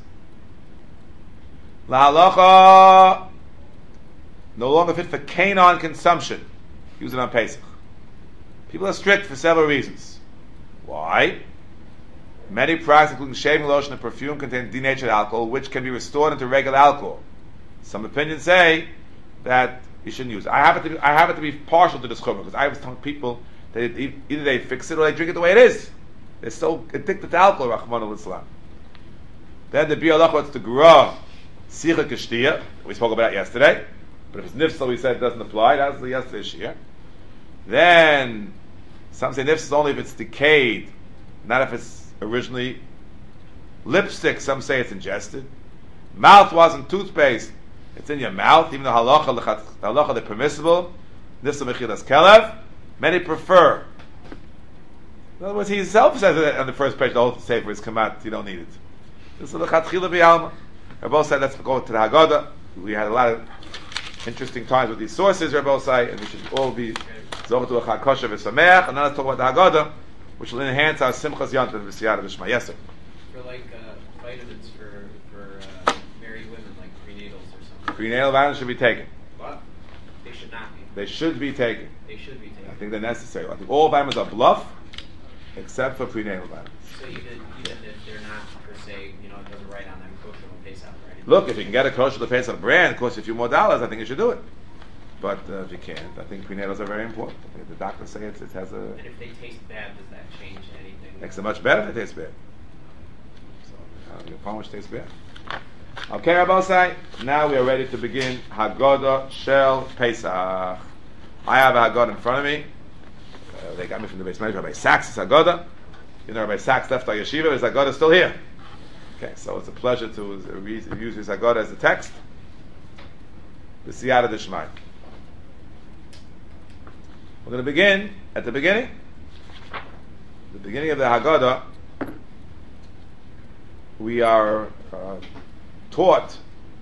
La halacha, no longer fit for canine consumption. Use it on Pesach. People are strict for several reasons. Why? Many products, including shaving lotion and perfume, contain denatured alcohol, which can be restored into regular alcohol. Some opinions say that you shouldn't use it. I happen to be partial to this chumrah because I was telling people that either they fix it or they drink it the way it is. They're so addicted to alcohol, Rahman al-Islam. Then the bi'alach wants to grow sicha k'shtia. We spoke about it yesterday. But if it's nifsal, we said it doesn't apply. That was the yesterday's shir. Then some say nifsal only if it's decayed, not if it's originally lipstick. Some say it's ingested. Mouthwash and toothpaste, it's in your mouth, even though halacha they're permissible. Nifsal mechilas kelev. Many prefer. In other words, he himself says it on the first page. The whole sefer is kamat. You don't need it. This is the chatchila b'alma. Rabbi said, let's go to the Haggadah. We had a lot of interesting times with these sources, Rabbi said, and we should all be zochah to a chag kosher v'sameach. And now let's talk about the Haggadah, which will enhance our simchas yontav v'siyada v'shma. Yes, sir. For like vitamins for married women, like prenatals or something. Prenatal vitamins should be taken. But they should not be. They should be taken. They should be taken. I think they're necessary. I think all vitamins are bluff, except for prenatal vitamins. So even if they're not per se, it doesn't write on them kosher or pesach or anything. Look, if you can get a kosher to pesach brand, it costs you a few more dollars. I think you should do it. But if you can't, I think prenatals are very important. I think the doctors say it has a. And if they taste bad, does that change anything? Makes it much better if it tastes bad. So your porridge tastes bad. Okay, Rabbi Sai. Now we are ready to begin Haggadah Shel Pesach. I have a Haggadah in front of me. They got me from the base manager. Rabbi Sachs' Haggadah. Rabbi Sachs left our yeshiva. His Haggadah is still here. Okay, so it's a pleasure to use his Haggadah as a text. The Siyata D'Shmai. We're going to begin at the beginning. The beginning of the Haggadah. We are taught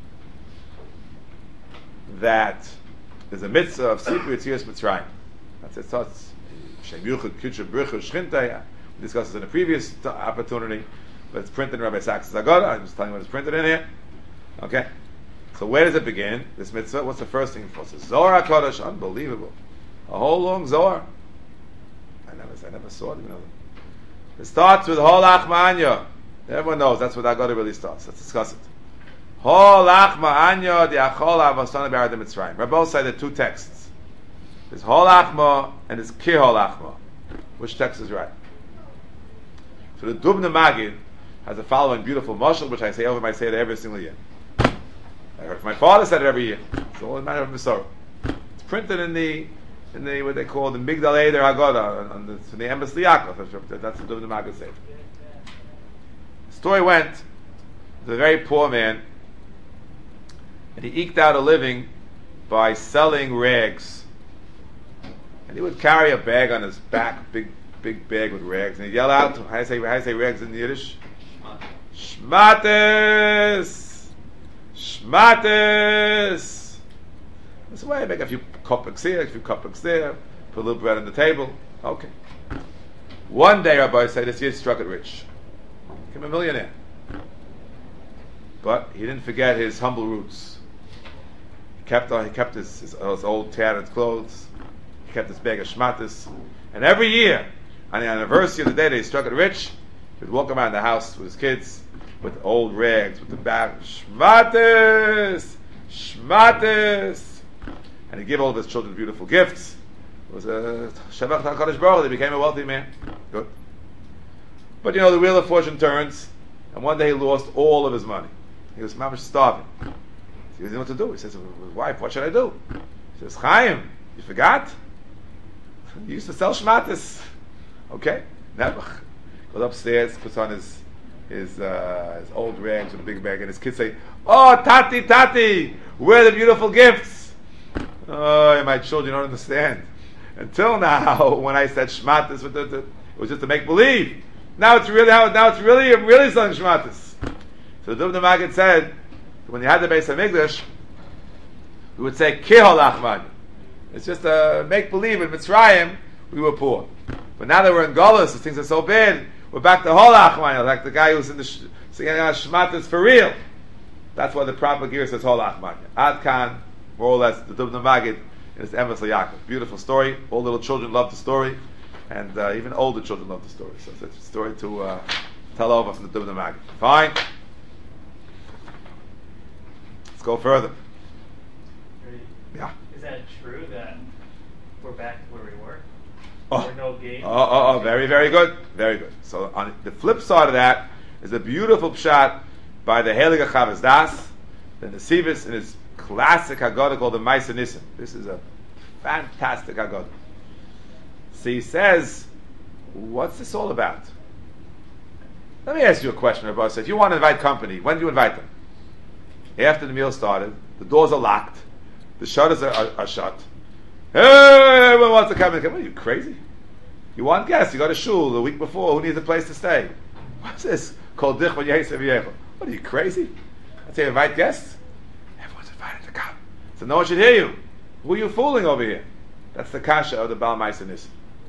that there's a mitzvah of Sipur Yetzias Mitzrayim. That's it. So it's Shem Yuchad Kitsha Brucha Shchintay. We discussed this in a previous opportunity, but it's printed in Rabbi Sachs' Haggadah. I'm just telling you what it's printed in here. Okay. So where does it begin? This mitzvah. What's the first thing for us? Zohar HaKadosh. Unbelievable. A whole long Zohar. I never saw it. It starts with Holach Ma'anya. Everyone knows that's where the Haggadah really starts. Let's discuss it. Holach Ma'anya Diachol Avasana Be'arad Mitzrayim. Rabbi said the two texts. There's Holach Ma and there's Ki Holach Ma. Which text is right? So the Dubna Magid has the following beautiful mashal, which I say over my Seder every single year. I heard my father said it every year. It's all a matter of Masorah. It's printed in the what they call the Migdal Eder Haggadah on the Embassy Yaakov. That's the Dubna Magid said. The story went to a very poor man, and he eked out a living by selling rags. And he would carry a bag on his back, big bag with rags, and he'd yell out, how do you say rags in Yiddish? Shmates! Shmates! That's why I make a few kopeks here, a few kopeks there, put a little bread on the table. Okay. One day, Rabbi said, this year struck it rich. Became a millionaire. But he didn't forget his humble roots. He kept his old tattered clothes. He kept his bag of shmatis. And every year, on the anniversary of the day that he struck it rich, he would walk around the house with his kids with old rags, with the bag, shmatis, Shmatis. And he gave all of his children beautiful gifts. It was a Shavach HaKadosh Baruch Hu. He became a wealthy man. Good. But the wheel of fortune turns, and one day he lost all of his money. He was mamish starving. So he didn't know what to do. He says to his wife, what should I do? She says, Chaim, you forgot? You used to sell shmatis. Okay, never. Goes upstairs, puts on his old rags with a big bag, and his kids say, oh, Tati, where are the beautiful gifts? Oh, my children don't understand. Until now, when I said shmatis, it was just to make believe. Now it's really I'm really selling shmatis. So the Dubno Maggid said, when you had the Beis HaMikdash, we would say kihol achman. It's just a make believe. In Mitzrayim, we were poor, but now that we're in Golus, things are so bad. We're back to hol achman, like the guy who's in the singing shmatis for real. That's why the proper gear says hol achman. Ad kan, more or less, the Dubno Maggid in his Emes LaYaakov. Beautiful story. All little children love the story, and even older children love the story. So it's a story to tell over from the Dubno Maggid. Fine. Let's go further. Yeah. Is that true that we're back to where we were? Oh, There were no games? very, very good. Very good. So on the flip side of that is a beautiful pshat by the Heilige Chavos Das, the Nesivis, in his classic Haggadah called the Ma'aseh Nisim. This is a fantastic Haggadah. So he says, what's this all about? Let me ask you a question, Rabbi. So if you want to invite company, when do you invite them? After the meal started, the doors are locked, the shutters are shut. Hey, everyone wants to come in. What are you, crazy? You want guests, you go to shul the week before, who needs a place to stay? What's this? Kol dich when you What are you, crazy? I say invite guests? Everyone's invited to come. So no one should hear you. Who are you fooling over here? That's the kasha of the Baal Ma'aseh Nisim.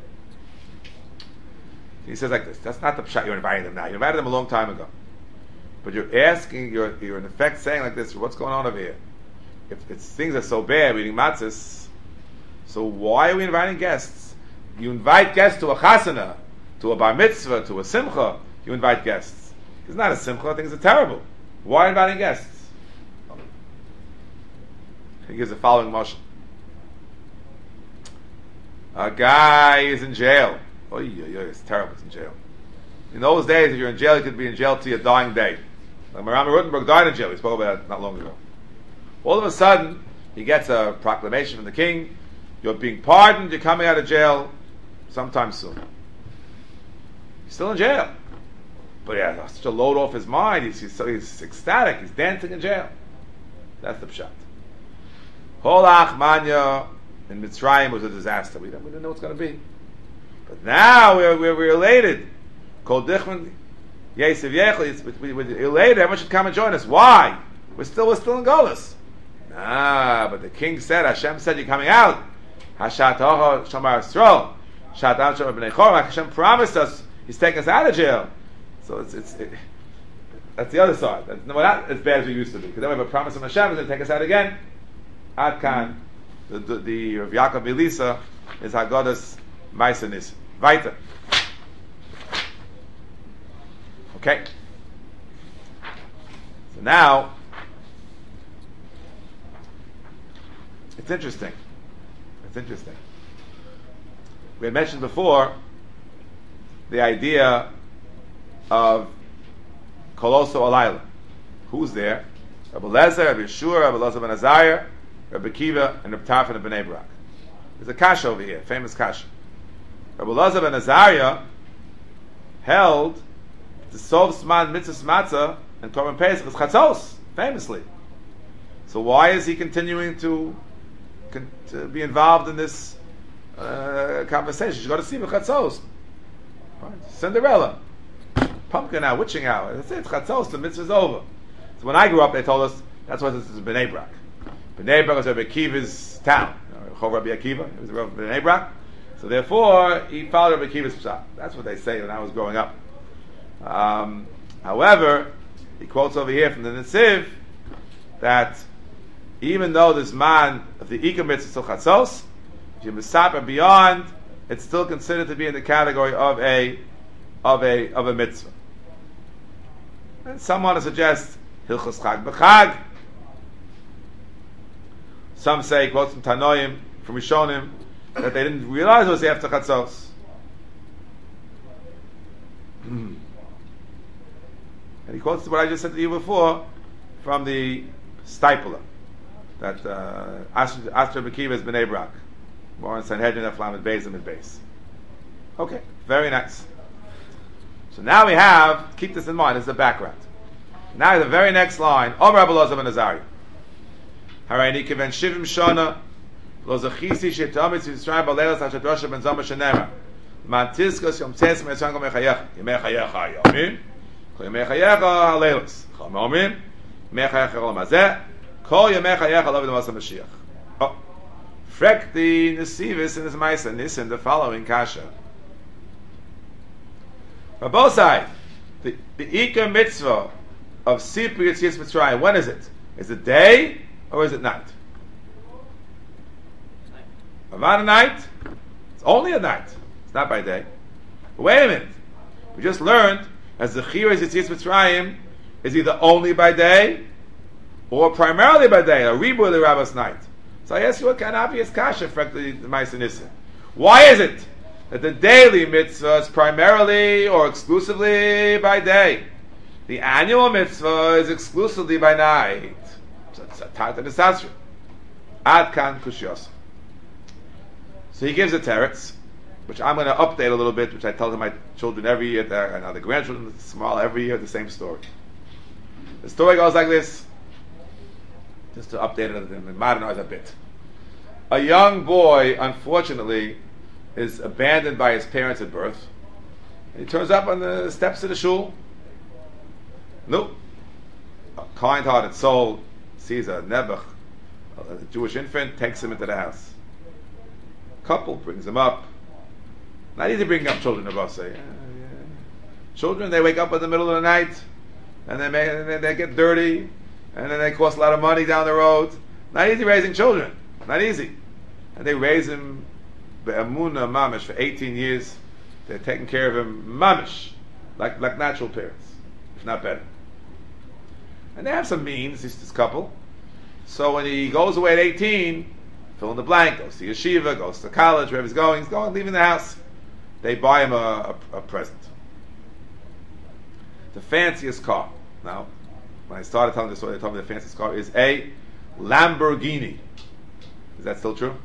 He says like this, that's not the pshat you're inviting them now. You invited them a long time ago. But you're asking, you're in effect saying like this, what's going on over here? If things are so bad, we're eating matzahs, so why are we inviting guests? You invite guests to a chasana, to a bar mitzvah, to a simcha, you invite guests. It's not a simcha, things are terrible. Why inviting guests? He gives the following motion. A guy is in jail. Oh, it's terrible, he's in jail. In those days, if you're in jail, you could be in jail till your dying day. Like Maram Rutenberg died in jail, we spoke about that not long ago. All of a sudden, he gets a proclamation from the king, you're being pardoned, you're coming out of jail sometime soon. He's still in jail. But he has such a load off his mind, he's ecstatic, he's dancing in jail. That's the pshat. Holach Manya in Mitzrayim was a disaster. We didn't know what's going to be. But now we're elated. Kol Dichman Yesev Yechel, we're elated, everyone should come and join us. Why? We're still in Golus. But the king said, Hashem said you're coming out. Hashat Ocho Shamar Yisrael. Shat Am Shamar B'nei Chorach. Hashem promised us, He's taking us out of jail. So that's the other side. We're not as bad as we used to be. Because then we have a promise from Hashem, He's going to take us out again. Ad Kan, the Rav Yaakov Elisa is Haggadah's Ma'aseh Nisim. Weiter. Okay. So now, it's interesting. We had mentioned before the idea of Koloso Alayla. Who's there? Rabbi Lezer, Rabbi Yeshua, Rabbi Elazar ben Azariah, Rabbi Kiva, and Rabbi Tarfon of Bnei Brak. There's a kasha over here, famous kasha. Rabbi Elazar ben Azariah held the Sov Zman Mitzvahs Matzah and Korban Pesach is Chatzos, famously. So why is he continuing to be involved in this conversation? You should go to see Chatzos. Cinderella, pumpkin hour, witching hour. That's it. Chatzos, the mitzvah's over. So when I grew up, they told us that's why this is Bnei Brak. Bnei Brak was Rabbi Akiva's town. Chov Rabbi Akiva, he was a Rabbi Bnei Brak. So therefore, he followed Rabbi Akiva's pshat. That's what they say when I was growing up. However, he quotes over here from the Nesiv that even though this man of the Ika mitzvah is still chatzos, if you misaper beyond, it's still considered to be in the category of a mitzvah. And some want to suggest hilchos chag b'chag. Some say, quotes from Tanoim, from Rishonim, that they didn't realize it was after Chatzos. And he quotes what I just said to you before from the Stipler, that Asher Bekiva is B'nai Brak. More on Sanhedrin, Eflam, and Beis, and Beis. Okay, very nice. So now we have, keep this in mind, this is the background. Now the very next line, Omer Rabbi Elazar ben Azariah. Harayni kiven shivim shana, lo zechisi shetamit Yisrael b'leilas hashadrosha ben zoma shenema. Man tizkos yom tzes me'etzang yom echayecha. Yemei chayecha yomim, kol yemei chayecha haleilas. Chol me'omim, yemei chayecha olam hazeh, kol yemei chayecha lo v'dom asa Mashiach. Oh. Frek the Nesivis in his Maisa Nissen the following kasha. On both sides, the Ikar mitzvah of Sipur Yetzias Mitzrayim, when is it? Is it day or is it night? About a night? It's only a night. It's not by day. But wait a minute. We just learned as the Chiyur Yetzias Mitzrayim is either only by day or primarily by day, a Ribu of the Rabbis night. So I ask you what kind of obvious kasha for the Maisa Nissen. Why is it that the daily mitzvah is primarily or exclusively by day? The annual mitzvah is exclusively by night. So it's a Tata Nesasri. Ad kan kushios. So he gives a teretz, which I'm going to update a little bit, which I tell to my children every year, and now the grandchildren, small, every year, the same story. The story goes like this, just to update it and modernize a bit. A young boy, unfortunately, is abandoned by his parents at birth. And he turns up on the steps of the shul. Nope. A kind-hearted soul sees a nebuch, a Jewish infant, takes him into the house. Couple brings him up. Not easy bringing up children, the boss say. Children, they wake up in the middle of the night, and they get dirty, and then they cost a lot of money down the road. Not easy raising children. Not easy. And they raise him be'amunah mamish for 18 years. They're taking care of him mamish, like natural parents, if not better. And they have some means, this couple. So when he goes away at 18, fill in the blank, goes to yeshiva, goes to college, wherever he's going, leaving the house. They buy him a present. The fanciest car. Now, when I started telling this story, they told me the fanciest car is a Lamborghini. Is that still true?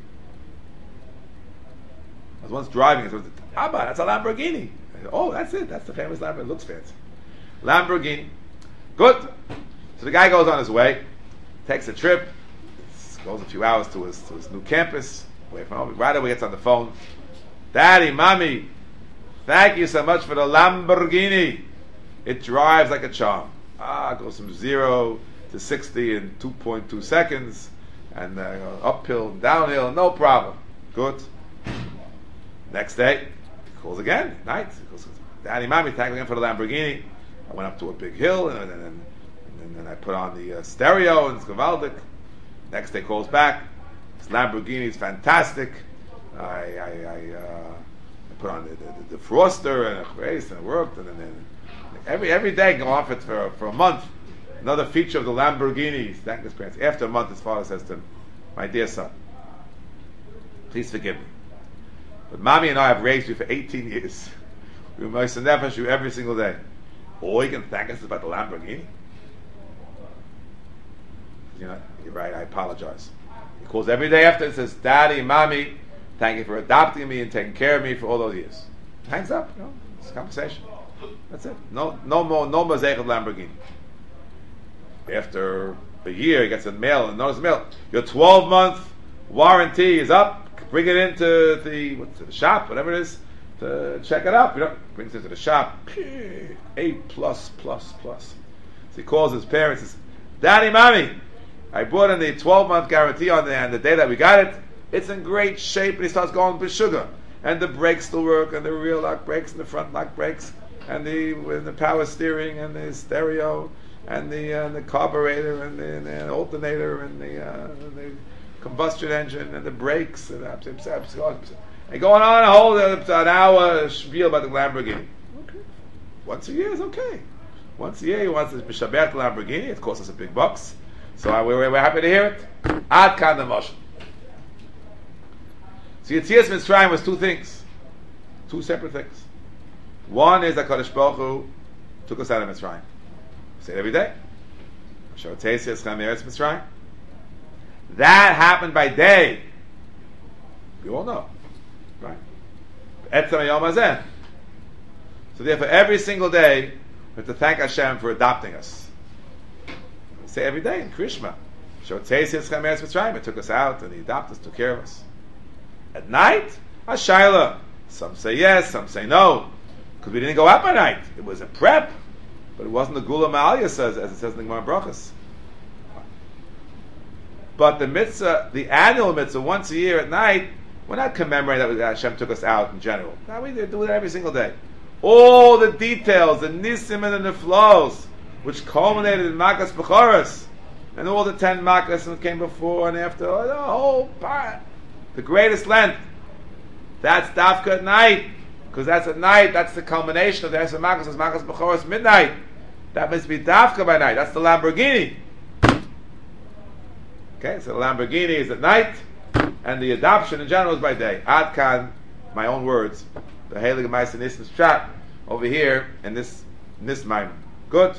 I was once driving it. Abba, that's a Lamborghini. I said, oh, that's it. That's the famous Lamborghini. It looks fancy. Lamborghini. Good. So the guy goes on his way, takes a trip, goes a few hours to his new campus, away from home. Right away, gets on the phone. Daddy, Mommy, thank you so much for the Lamborghini. It drives like a charm. Goes from 0 to 60 in 2.2 seconds, and uphill, downhill, no problem. Good. Next day, he calls again, night. He goes, Daddy, Mommy, thank you again for the Lamborghini. I went up to a big hill, and then I put on the stereo, and it's gewaldic. Next day, calls back. This Lamborghini is fantastic. I put on the defroster, and it worked, and then every day go off it for a month. Another feature of the Lamborghini. Thank his parents. After a month, his father says to him, my dear son, please forgive me. But Mommy and I have raised you for 18 years. We must never you every single day. All you can thank us about the Lamborghini? You know, you're right, I apologize. He calls every day after and says, Daddy, Mommy, thank you for adopting me and taking care of me for all those years. Hangs up, it's a conversation. That's it. No more Mazech of Lamborghini. After a year, he gets a mail, and notice the mail. Your 12-month warranty is up. Bring it into the shop, whatever it is, to check it out. Brings it to the shop. A++++. So he calls his parents and says, Daddy, Mommy, I brought in the 12-month guarantee on there, and the day that we got it, it's in great shape, and he starts going with sugar. And the brakes still work, and the rear lock brakes, and the front lock brakes, and the power steering, and the stereo, and the carburetor, and the alternator, and the combustion engine, and the brakes, and going on a whole an hour spiel about the Lamborghini. Okay. Once a year is okay. Once a year he wants to Shabbat Lamborghini. It costs us a big bucks. So we're happy to hear it. Ad kan the motion. So Yetzias Mitzrayim was two things, two separate things. One is that Kadosh Baruch Hu took us out of Mitzrayim. We say it every day. Mitzrayim. That happened by day. We all know, right? So therefore, every single day, we have to thank Hashem for adopting us. We say every day in Krishma, it took us out and He adopted us, took care of us. At night, Hashayla. Some say yes, some say no, because we didn't go out by night. It was a prep, but it wasn't the Gula Ma'aliyah, as it says in the Gemara Brachos. But the mitzvah, the annual mitzvah, once a year at night, we're not commemorating that Hashem took us out in general. Now we do it every single day. All the details, the nisim and the neflos, which culminated in Makas Bechoros, and all the 10 Makas that came before and after, the whole part, the greatest length. That's Dafka at night, because that's at night. That's the culmination of the Esed Makas, Makas Bechoros midnight. That must be Dafka by night. That's the Lamborghini. Okay, so the Lamborghini is at night, and the adoption in general is by day. Ad kan, my own words, the Heilige Meister Nissen's chat over here in this Maimon. Good.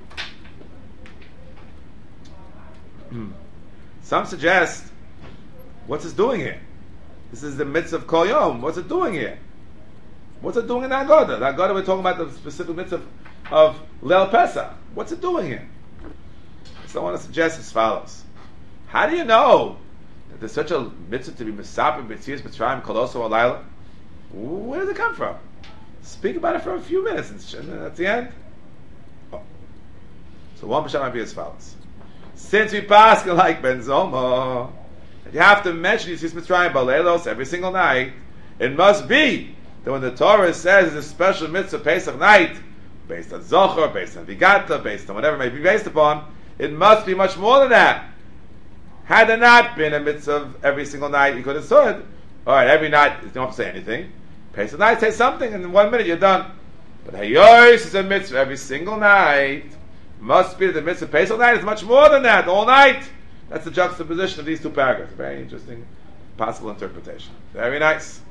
Some suggest, what's it doing here? This is the mitzvah of Kol Yom. What's it doing here? What's it doing in the Haggadah? The Haggadah, we're talking about the specific mitzvah of Leil Pesach. What's it doing here? So I want to suggest as follows. How do you know that there's such a mitzvah to be Mesapim, B'tzias, B'tzrayim, Koloso, Alayla? Where does it come from? Speak about it for a few minutes, and that's the end. Oh. So one Pshat might be as follows. Since we pass like Ben Zoma, and you have to mention B'tzias, B'tzrayim, B'leilos every single night, it must be that when the Torah says it's a special mitzvah Pesach night, based on Zohar, based on Vigata, based on whatever it may be based upon, it must be much more than that. Had there not been a mitzvah every single night, you could have said, all right, every night you don't have to say anything. Pesach night, say something, and in 1 minute you're done. But Hayois is a mitzvah every single night. Must be that the mitzvah Pesach night is much more than that, all night. That's the juxtaposition of these two paragraphs. Very interesting, possible interpretation. Very nice.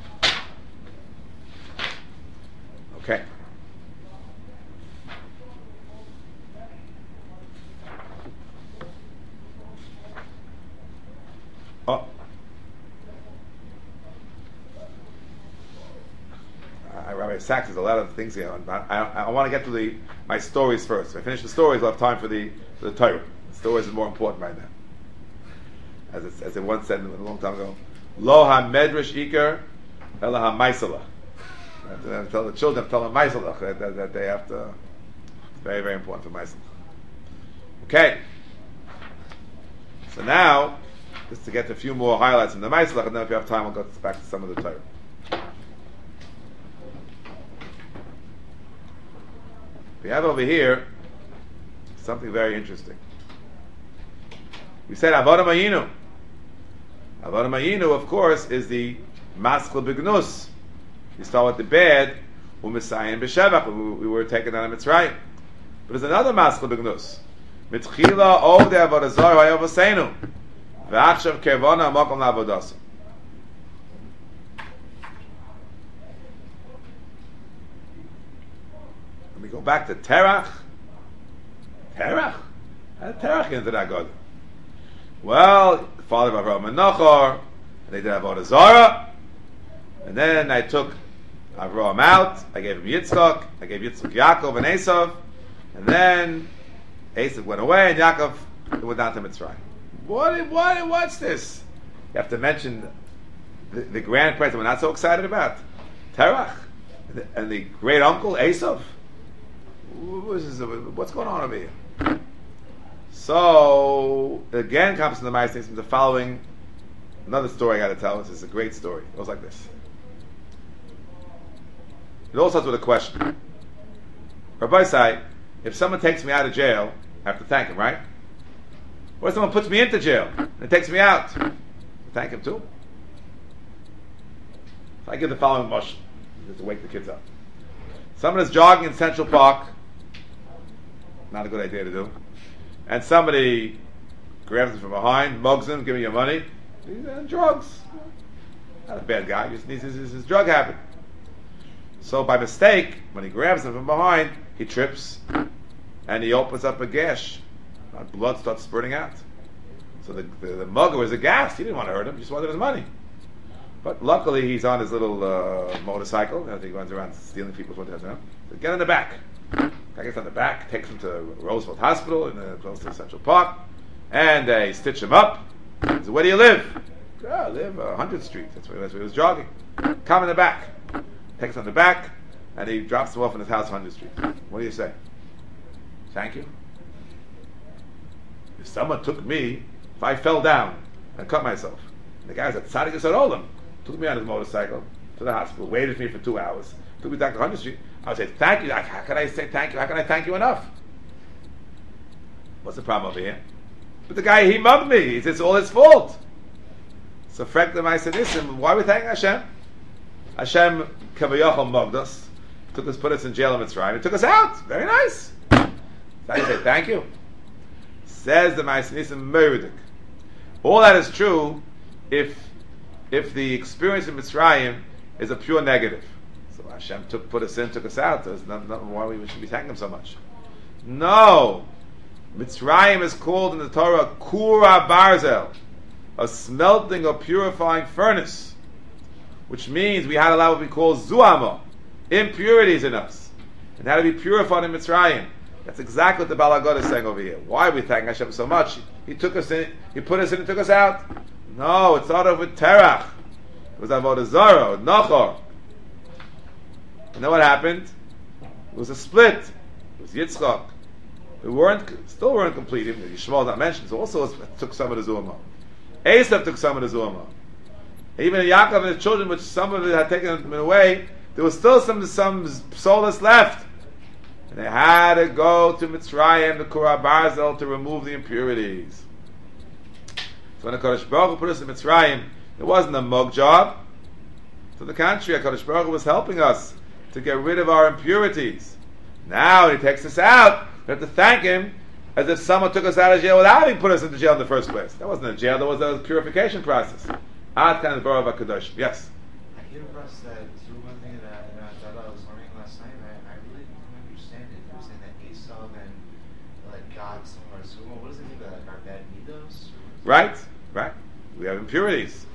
Okay. Oh. Rabbi Sachs has a lot of things here. I want to get to my stories first. If I finish the stories, I'll have time for the Torah. The stories is more important right now. As it once said a long time ago, Lo ha-medrash ikar, ela ha-maisala. Tell the children, tell them maisala, that they have to. It's very, very important for maisala. Okay. So now, just to get a few more highlights in the Maislach, and then if you have time, we'll go back to some of the Torah. We have over here something very interesting. We said Avodah Mayinu. Avodah Mayinu, of course, is the Maskal B'Gnus. You start with the bad, U'Misayim B'Shevach, we were taken out of Mitzrayim. But there's another Maskal B'Gnus. Mitchila Ov De Avodah Zarah Hayavoseinu. V'achshav Kevona Mokom La'avodasu. Let me go back to Terach. Terach? How did Terach get into that God? Well, the father of Avraham and Nachor, and they did Avodah Zarah, and then I took Avraham out, I gave him Yitzchak, I gave Yitzchak Yaakov and Esav, and then Esav went away, and Yaakov went down to Mitzrayim. What's this? You have to mention the grandparents that we're not so excited about. Terach, and the great uncle, Esav. What's going on over here? So, again comes to the Ma'aseh the following, another story I got to tell. This is a great story. It goes like this. It all starts with a question. Rabbi say, if someone takes me out of jail, I have to thank him, right? Or if someone puts me into jail and takes me out, thank him too. So I give the following mush, just to wake the kids up. Someone is jogging in Central Park, not a good idea to do, and somebody grabs him from behind, mugs him, give me your money. He's on drugs. Not a bad guy, he just needs his drug habit. So by mistake, when he grabs him from behind, he trips and he opens up a gash. Blood starts spurting out. So the mugger was aghast. He didn't want to hurt him, he just wanted his money. But luckily he's on his little motorcycle. I think he runs around stealing people's money. So get in the back. Guy gets on the back, takes him to Roosevelt Hospital close to Central Park, and they stitch him up. He says, where do you live? I live 100th Street. That's where he was jogging. Come in the back. Takes him on the back, and he drops him off in his house 100th Street. What do you say? Thank you. If someone took me, if I fell down and cut myself, and the guy was at Tzaddik Yisod Olam, took me on his motorcycle to the hospital, waited for me for 2 hours, took me back to 100th Street, I would say, thank you. How can I say thank you? How can I thank you enough? What's the problem over here? But the guy, he mugged me. It's all his fault. So frankly, I said, listen, why are we thanking Hashem? Hashem Kavayachal mugged us, put us in jail in Mitzrayim, and took us out. Very nice. So I say, thank you. Says the Ma'aseh Meridik. All that is true if the experience in Mitzrayim is a pure negative. So Hashem put us in, took us out. There's nothing why we should be thanking Him so much. No. Mitzrayim is called in the Torah Kura Barzel, a smelting or purifying furnace, which means we had to allow what we call Zuama, impurities in us, and how to be purified in Mitzrayim. That's exactly what the Baal HaGod is saying over here. Why are we thanking Hashem so much? He took us in, He put us in and took us out. No, it started with Terach. It was Avodah Zarah, Nachor. You know what happened? It was a split. It was Yitzchak. Still weren't complete. Even Yishmael not mentioned. So also took some of the Zuama. Esav took some of the Zuama. Even Yaakov and his children, which some of it had taken them away, there was still some soulless left. And they had to go to Mitzrayim, the Kura Barzel, to remove the impurities. So when the Kadosh Baruch Hu put us in Mitzrayim, it wasn't a mug job. To the contrary, Kadosh Baruch Hu was helping us to get rid of our impurities. Now He takes us out. We have to thank Him as if someone took us out of jail without having put us into jail in the first place. That wasn't a jail, that was a purification process. Ad kan Baruch HaKadosh. Yes? I hear us that through one thing that I was learning last night, I really don't understand it. You're saying that Esau and like God, some of our Zuma, what does it mean by like our bad midos? Right. We have impurities.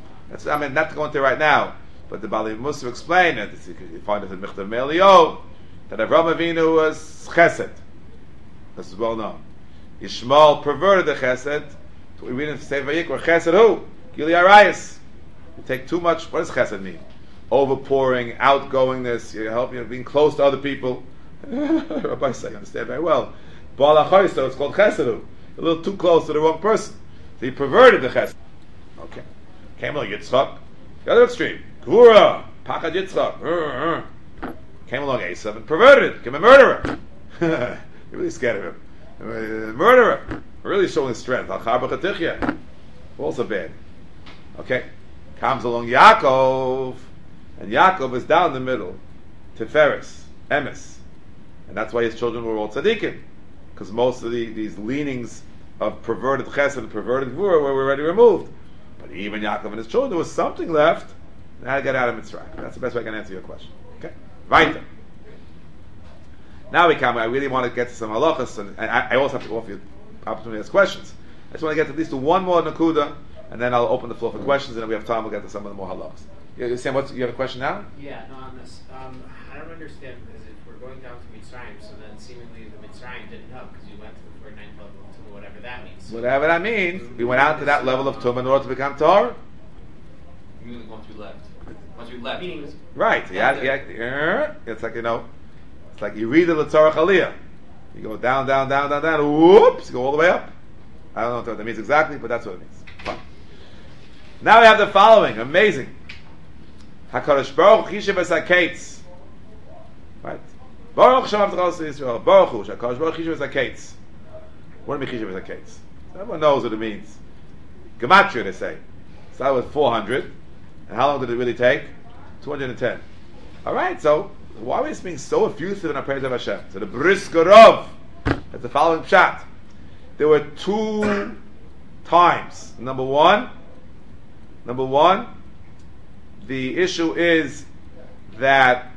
Not to go into right now, but the Bali Musa explained it. You find it in Michtav Me'Eliyahu that Avraham Avinu was chesed. This is well known. Yishmael perverted the chesed. We read in Sefer Vayikra, chesed who? Gili Arayis. You take too much. What does chesed mean? Overpouring, outgoingness. You being close to other people. Rabbi say, you understand very well. Baal HaChayis, so it's called chesed. A little too close to the wrong person. So he perverted the chesed. Okay. Came along Yitzchak. The other extreme. Gvura. Pachad Yitzchak. Came along Esav and perverted it. Became a murderer. You're really scared of him. A murderer. Really showing strength. Al-Char B'Chatichya. Also bad. Okay. Comes along Yaakov. And Yaakov is down the middle. Tiferes. Emes. And that's why his children were all tzaddikim. Because most of these leanings of perverted chesed and perverted gvura were already removed. But even Yaakov and his children, there was something left. And how to get out of Mitzrayim. That's the best way I can answer your question. Okay? Weiter. Now we come. I really want to get to some halachas, and I also have to offer you the opportunity to ask questions. I just want to get to at least to one more nakuda, and then I'll open the floor for questions, and if we have time, we'll get to some of the more halachas. You Sam, you have a question now? Yeah, no, on this. I don't understand, because if we're going down to Mitzrayim, so then seemingly the Mitzrayim didn't help, because you went to the 49th level of Tumah, whatever that means. Whatever that means, we went out to that level of Tumah in order to become Torah. You mean once we left. Once we left. Meaning, Right. It's like, it's like you read the L'tzarach Aliyah. You go down, whoops, you go all the way up. I don't know what that means exactly, but that's what it means. Fine. Now we have the following, amazing. HaKadosh Baruch Hu Chishev Es HaKetz. Right? Baruch Shem Avtachos Yisrael. Baruch Hu, HaKadosh Baruch Hu Chishev Es HaKetz. What do you mean Chishev Es HaKetz? Everyone knows what it means. Gematria, they say. Started with 400. And how long did it really take? 210. Alright, so why are we being so effusive in our praise of Hashem? So the Bris Gorov, that's the following pshat. There were two times. Number one, the issue is that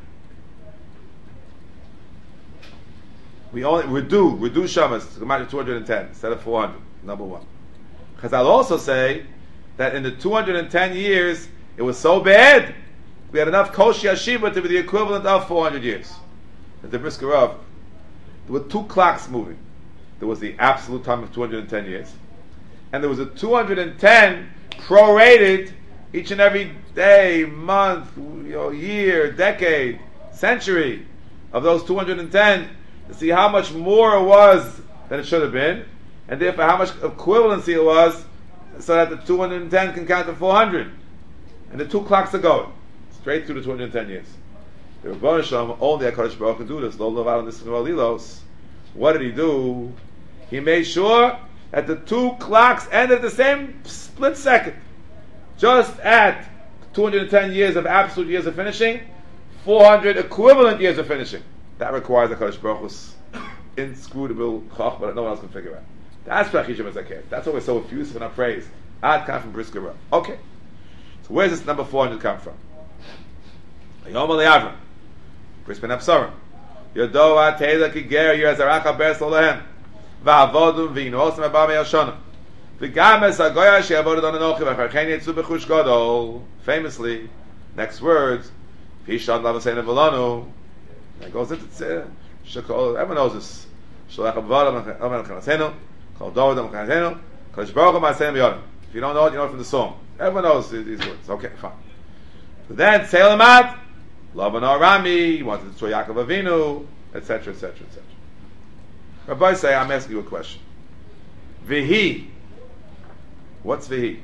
we're due Shamas to come out to 210 instead of 400. Number one. Because I'll also say that in the 210 years, it was so bad, we had enough Koshi Yeshiva to be the equivalent of 400 years. At the Brisker Rav, there were two clocks moving. There was the absolute time of 210 years, and there was a 210 prorated each and every day, month, year, decade, century of those 210 to see how much more it was than it should have been, and therefore how much equivalency it was, so that the 210 can count to 400. And the two clocks are going straight through the 210 years. The Rebbeinu Shalom, only HaKadosh Baruch Hu can do this. Lo Levad on this Lilos. What did he do? He made sure that the two clocks ended at the same split second. Just at 210 years of absolute years of finishing, 400 equivalent years of finishing. That requires HaKadosh Baruch Hu's inscrutable chachma that no one else can figure out. That's Prachishim Zakeh. That's why we're so effusive in our praise. Ad come from Brisker Rav. Okay. So where's this number 400 come from? Yom Avram. Bris Ben Absarim. Yodoa Teila Kiger Yerzaracha Beres Lolahem. Va'avodum Vino Osam Abba Me'ashana. V'games Agoya She'avodud on Anochi V'charchen Yetzu B'chush Gadol. Famously, next words, Pishad Lavasein Velanu. That goes into Shekol. Everyone knows this. Shalach Abvadim Amen Chanasenu. Kol Doved Amen Chanasenu. Kodesh Baruch Hu Ma'aseh Yodem. If you don't know it, you know it from the song. Everyone knows these words. Okay, fine. But then Seilamat, Lavan Arami, you wanted to destroy Yaakov Avinu, etc., etc., etc. Rabbi say, I'm asking you a question. Vihi. What's Vihi?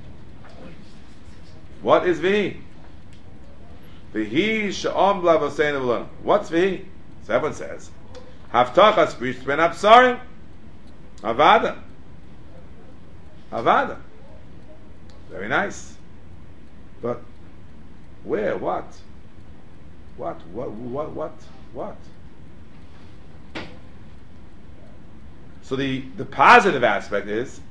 What is Vihi? Vihi Sha'om Blavasein Avlon. What's Vihi? So everyone says, Haftachas Bris Ben Absarim. Avada. Avada. Very nice. But where? What? So the positive aspect is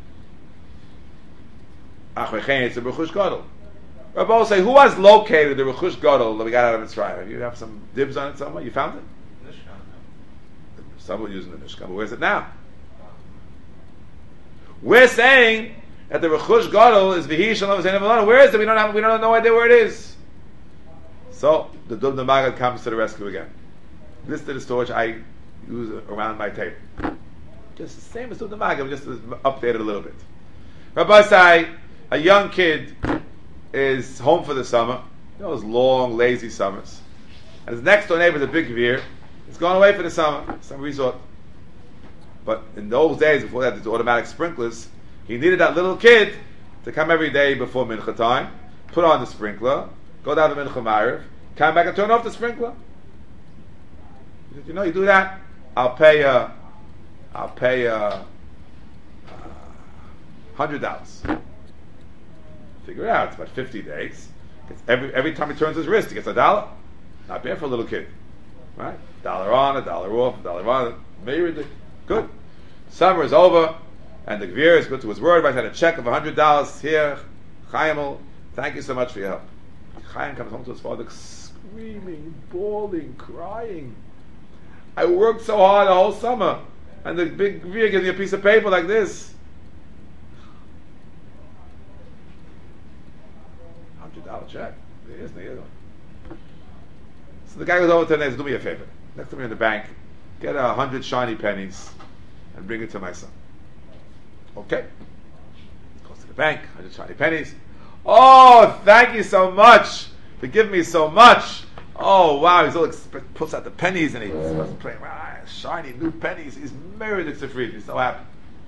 it's a Rechush Gadol. Rabbi say, who has located the Rechush Gadol that we got out of Mitzrayim? You have some dibs on it somewhere? You found it? Someone using the Mishkan. But where's it now? We're saying that the Rechush Gadol is V'hi Shalom Zayin Avlana. Where is it? We don't have no idea where it is. So the Dubna Magad comes to the rescue again. This is the storage I use around my table. Just the same as Dubna Magad, just updated a little bit. Rabbi say, a young kid is home for the summer. You know those long, lazy summers. And his next door neighbor is a big Gvir. He's going away for the summer, some resort. But in those days, before that, there's automatic sprinklers. He needed that little kid to come every day before Mincha time, put on the sprinkler, go down to Mincha Ma'ariv, come back and turn off the sprinkler. He said, you do that, I'll pay $100. Figure it out, it's about 50 days. Every time he turns his wrist, he gets $1. Not bad for a little kid. Right? $1 on, $1 off, $1 on, maybe good. Summer is over, and the Gvir is good to his word. I had a check of $100 here. Chaim, thank you so much for your help. Chaim comes home to his father screaming, bawling, crying. I worked so hard the whole summer, and the big Gvir gives me a piece of paper like this. $100 check. There isn't it? So the guy goes over to the next, do me a favor. Next to me in the bank, get 100 shiny pennies and bring it to my son. Okay. Goes to the bank, 100 shiny pennies. Oh, thank you so much for giving me so much. Oh, wow. He's all pulls out the pennies and he starts playing around. Shiny new pennies. He's married to Tzifrid. He's so happy.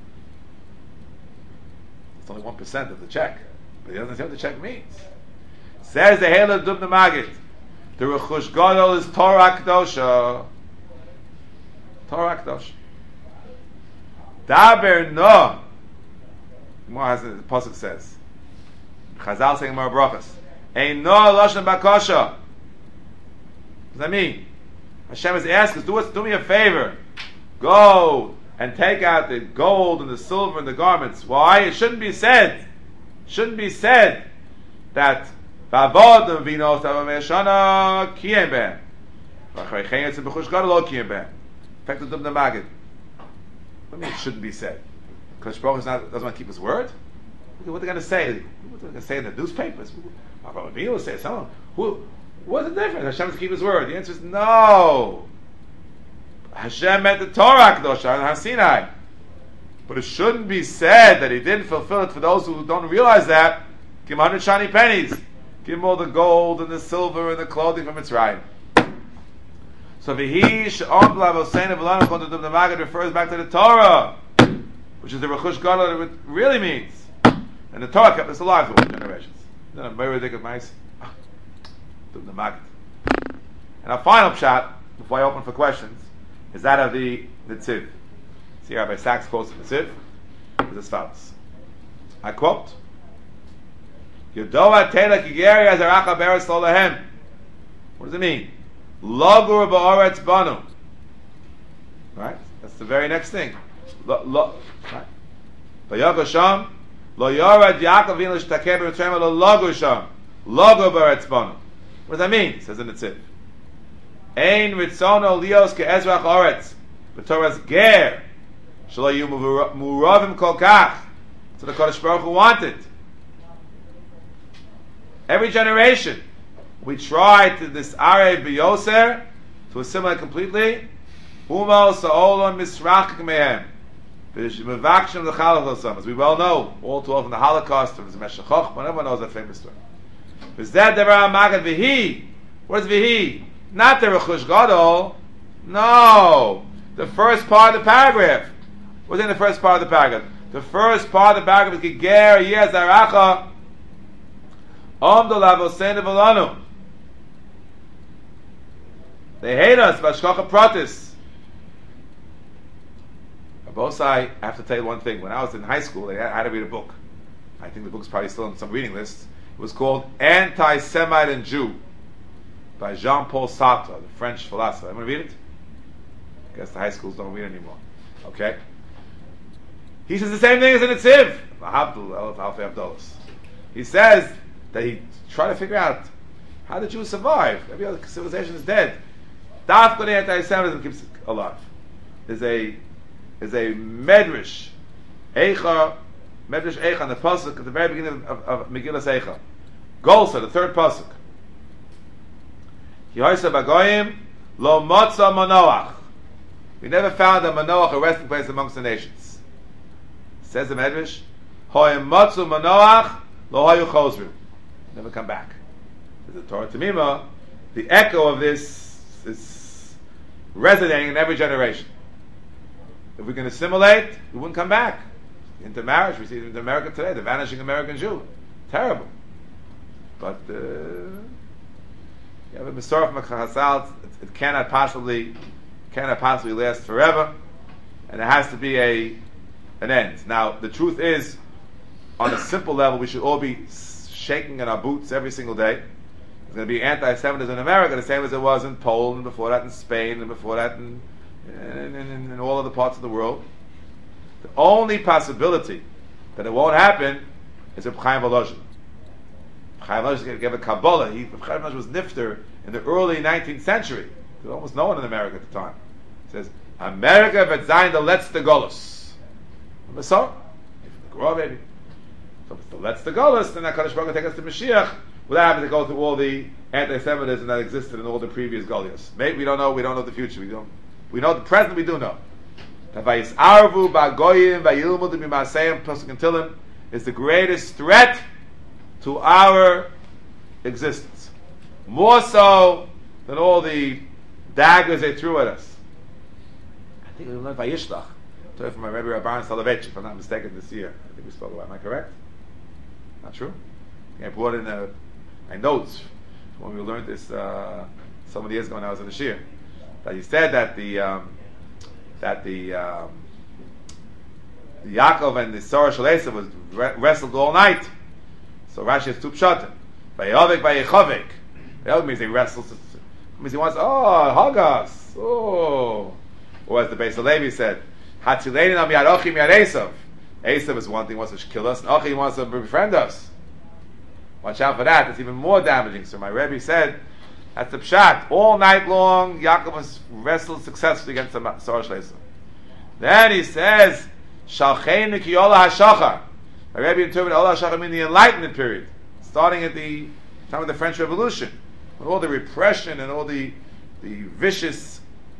It's only 1% of the check. But he doesn't know what the check means. Says the Hela Dubna Magid. The Rechush Gadol is Torah Kedosha. Torah Kedosha. Daber no. The Pasuk says. Chazal saying more brachas. Ein no lashon bakosha. What does that mean? Hashem is asking us, do me a favor. Go and take out the gold and the silver and the garments. Why? It shouldn't be said that Vavodim vinos avameshana kiyem ben. V'achreichein etzim b'chush gadol lo kiyem ben. Fact of the Magid. What do you mean it shouldn't be said? Because Baruch doesn't want to keep his word? What are they going to say? What are they going to say in the newspapers? Avinu will say someone. What's the difference? Hashem to keep his word. The answer is no. Hashem meant the Torah Kedosha on Sinai. But it shouldn't be said that he didn't fulfill it. For those who don't realize that, give him 100 shiny pennies. Give him all the gold and the silver and the clothing from Mitzrayim. So Vihi She'om L'Avoseinu V'Lanu Kontu Dum Magid refers back to the Torah, which is the Rechush Gadol that it really means. And the Torah kept us alive for all generations. Isn't that a very ridiculous mice? Dum Magid. And our final pshat, before I open for questions, is that of the Tziv. See, Rabbi Sachs quotes the Tziv. Is as follows. I quote, Yodoa Tela Kigeri Azaracha Beres Lo Lahem. What does it mean? Logur Ba'oretz Banu. Right? That's the very next thing. Right? V'yogo Sham Lo Yorad Yaakov Vin L'shtakeh B'Mitzrayim Lo Logur Sham Logur Ba'oretz Banu. What does that mean? It says in the Tziv. Ein Ritzono Lios Ke'ezrach Oretz B'Torah's Ger Shelo Yu Muravim Kol Kach. So the Kodesh Baruch Hu wanted. Every generation we try to disarei b'yoser, to assimilate completely. Humo sa'olon misrachik mehem. V'mevakshim l'chalach. As we well know, all too often the Holocaust, from the Meshech Chochmah, everyone knows that famous story. V'zeh devar ha'magad v'hi. What is v'hi? Not the Rechush Gadol. No. The first part of the paragraph. What's in the first part of the paragraph? The first part of the paragraph is Giger Yeh Zaracha Omdo L'Avoseinu V'Lanu. They hate us, Vashkocha Pratis. I have to tell you one thing. When I was in high school, I had to read a book. I think the book's probably still on some reading lists. It was called Anti-Semite and Jew by Jean-Paul Sartre, the French philosopher. Anyone read it? I guess the high schools don't read it anymore. Okay? He says the same thing as in the Tziv. He says that he tried to figure out how the Jews survive. Every other civilization is dead. Dafka the anti-Semitism keeps it alive. There's a medrash Eicha on the pasuk at the very beginning of Megillas Eicha. Golsa, the third pasuk. Yehoysa Bagoyim Lo Motza Manoach. We never found a Manoach, a resting place amongst the nations. Says the medrash, Hoyim Motzu Manoach Lo Hayu Chozru. Never come back. There's a Torah Tamima. The echo of this is resonating in every generation. If we can assimilate, we wouldn't come back. Intermarriage, we see it in America today, the vanishing American Jew. Terrible. But you have a Mesorah from Chazal, it cannot possibly last forever, and there has to be an end. Now, the truth is, on a simple level, we should all be shaking in our boots every single day. There's going to be anti-Semitism in America, the same as it was in Poland, before that in Spain, and before that in all other parts of the world. The only possibility that it won't happen is if Chaim Volozhin. Chaim Volozhin gave a Kabbalah. Chaim Volozhin was nifter in the early 19th century. There was almost no one in America at the time. He says, America wird sein the letzte Golus. So, maybe. So if it's the letzte Golus, then HaKadosh Baruch Hu take us to Mashiach without having to go through all the anti-Semitism that existed in all the previous Goliaths. Maybe we don't know the future. We know the present, we do know. Vayisarvu ba'goyim vayilmudu b'maaseyim pasuk in Tehillim is the greatest threat to our existence. More so than all the daggers they threw at us. I think we learned Vayishlach. From my Rebbe Rabban Soloveitchik, if I'm not mistaken, this year. I think we spoke about it. Am I correct? Not true? I brought in my notes when we learned this so many years ago when I was in the Shir. That he said that the Yaakov and the Sarah Shalesa was wrestled all night. So Rashi has two pshatim. Vayavik vayichavik. That means he wrestles. It means he wants, hug us. Oh. Or as the Beis Halevi said, Hatzilein am yad Achim yad Esav. Esav is one thing, wants to kill us, and Achim wants to befriend us. Watch out for that. It's even more damaging. So my Rebbe said, that's the pshat. All night long, Yaakov was wrestled successfully against the Sarah Shleisa. Then he says, Shalcheinu ki olah hashachar. My Rebbe interpreted olah hashachar meaning the Enlightenment period, starting at the time of the French Revolution, when all the repression and all the vicious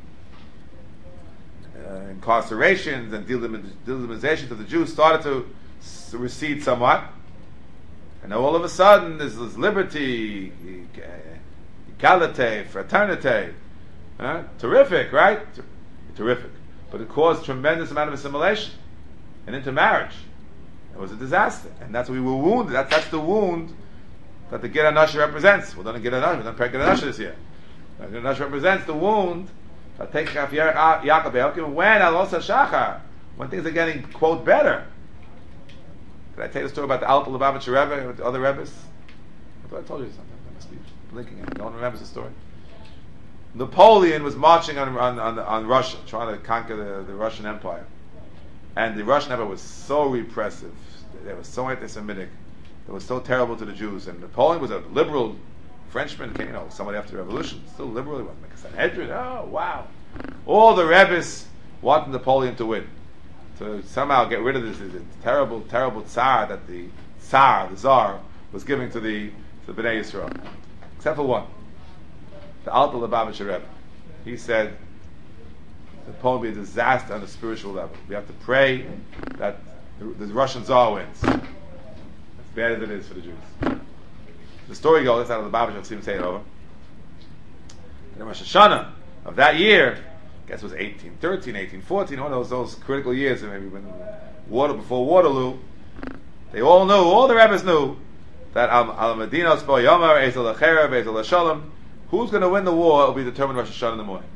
incarcerations and delimitations of the Jews started to recede somewhat. And now all of a sudden, there's this liberty, equality, fraternity. Terrific, right? Terrific. But it caused tremendous amount of assimilation and intermarriage. It was a disaster. And that's why we were wounded. That's the wound that the Gid HaNasheh represents. We're going to Gid HaNasheh. We're going to pray Gid HaNasheh this year. The Gid HaNasheh represents the wound that takes Yaakov Be'elkim when Alos HaShachar, when things are getting, quote, better. Did I tell you the story about the Alter Lubavitcher Rebbe with the other Rebbes? I thought I told you something. I must be blinking at it. No one remembers the story. Napoleon was marching on Russia, trying to conquer the Russian Empire. And the Russian Empire was so repressive. They were so anti-Semitic. It was so terrible to the Jews. And Napoleon was a liberal Frenchman, somebody after the revolution. Still liberal. He wasn't like a Sanhedrin. Oh, wow. All the Rebbes wanted Napoleon to win. To somehow get rid of this terrible, terrible tsar that the Tsar, was giving to the Bnei Yisrael. Except for one. The Alter Lubavitcher Rebbe. He said, Napoleon will be a disaster on a spiritual level. We have to pray that the Russian Tsar wins. As bad as it is for the Jews. The story goes, that's out of the Lubavitcher, I'll see him say it over. In the Rosh Hashanah of that year, I guess it was 1813, 1814, one of those critical years, maybe when before Waterloo, they all knew, all the rabbis knew, that Al-Medinos Bo Yomer, Ezel Acherev, Ezel Shalom, who's going to win the war will be determined Rosh Hashanah in the morning.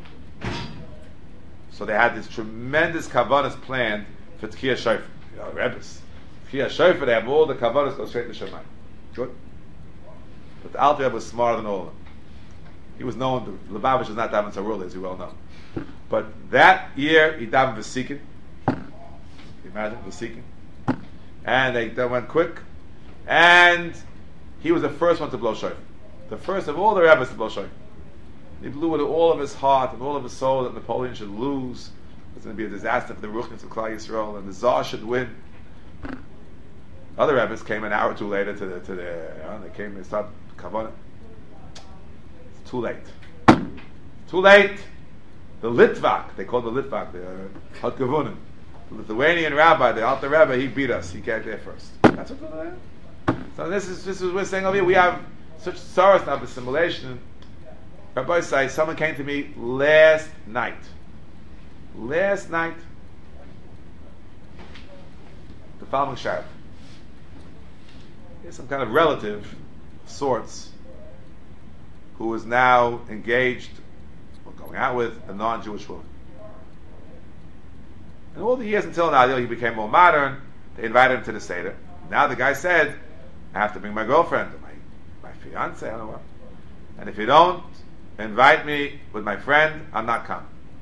So they had this tremendous kavanas planned for Tkiyah Shofar. The rabbis. Tkiyah Shofar, they have all the kavanas go straight to Shemayim. Good. But the Alter Rebbe was smarter than all of them. He was known, the Lubavitch is not davening so early, as you well know. But that year, he davened Vesikin. Imagine Vesikin. And they went quick. And he was the first one to blow shofar. The first of all the rabbis to blow shofar. He blew with all of his heart and all of his soul that Napoleon should lose. It was going to be a disaster for the Ruchnis of Klal Yisrael, and the Tsar should win. Other rabbis came an hour or two later they came and started Kavanah. It's too late. Too late. The Litvak, they called the Litvak, the Hatkavunin, the Lithuanian rabbi, the Alter Rebbe, he beat us. He got there first. That's what we're doing. So this is what we're saying over here. We have such sorrows now of assimilation. Rabbi say, someone came to me last night. The following Shabbat. There's some kind of relative of sorts who is now engaged or going out with a non-Jewish woman. And all the years until now, he became more modern. They invited him to the Seder. Now the guy said, I have to bring my girlfriend or my fiance, I don't know what. And if you don't invite me with my friend, I'm not coming.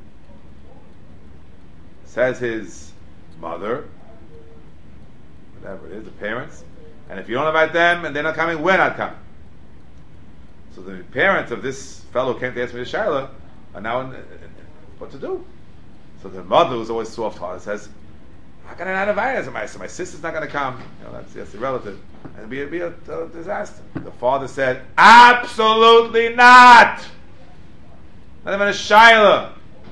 Says his mother, whatever it is, the parents, and if you don't invite them and they're not coming, we're not coming. So the parents of this fellow who came to ask me to Shaila are now what to do. So the mother, who's always soft-hearted, says, how can I not invite her? My sister's not going to come. That's the relative. And it'd be a disaster. The father said, absolutely not! Not even a Shaila.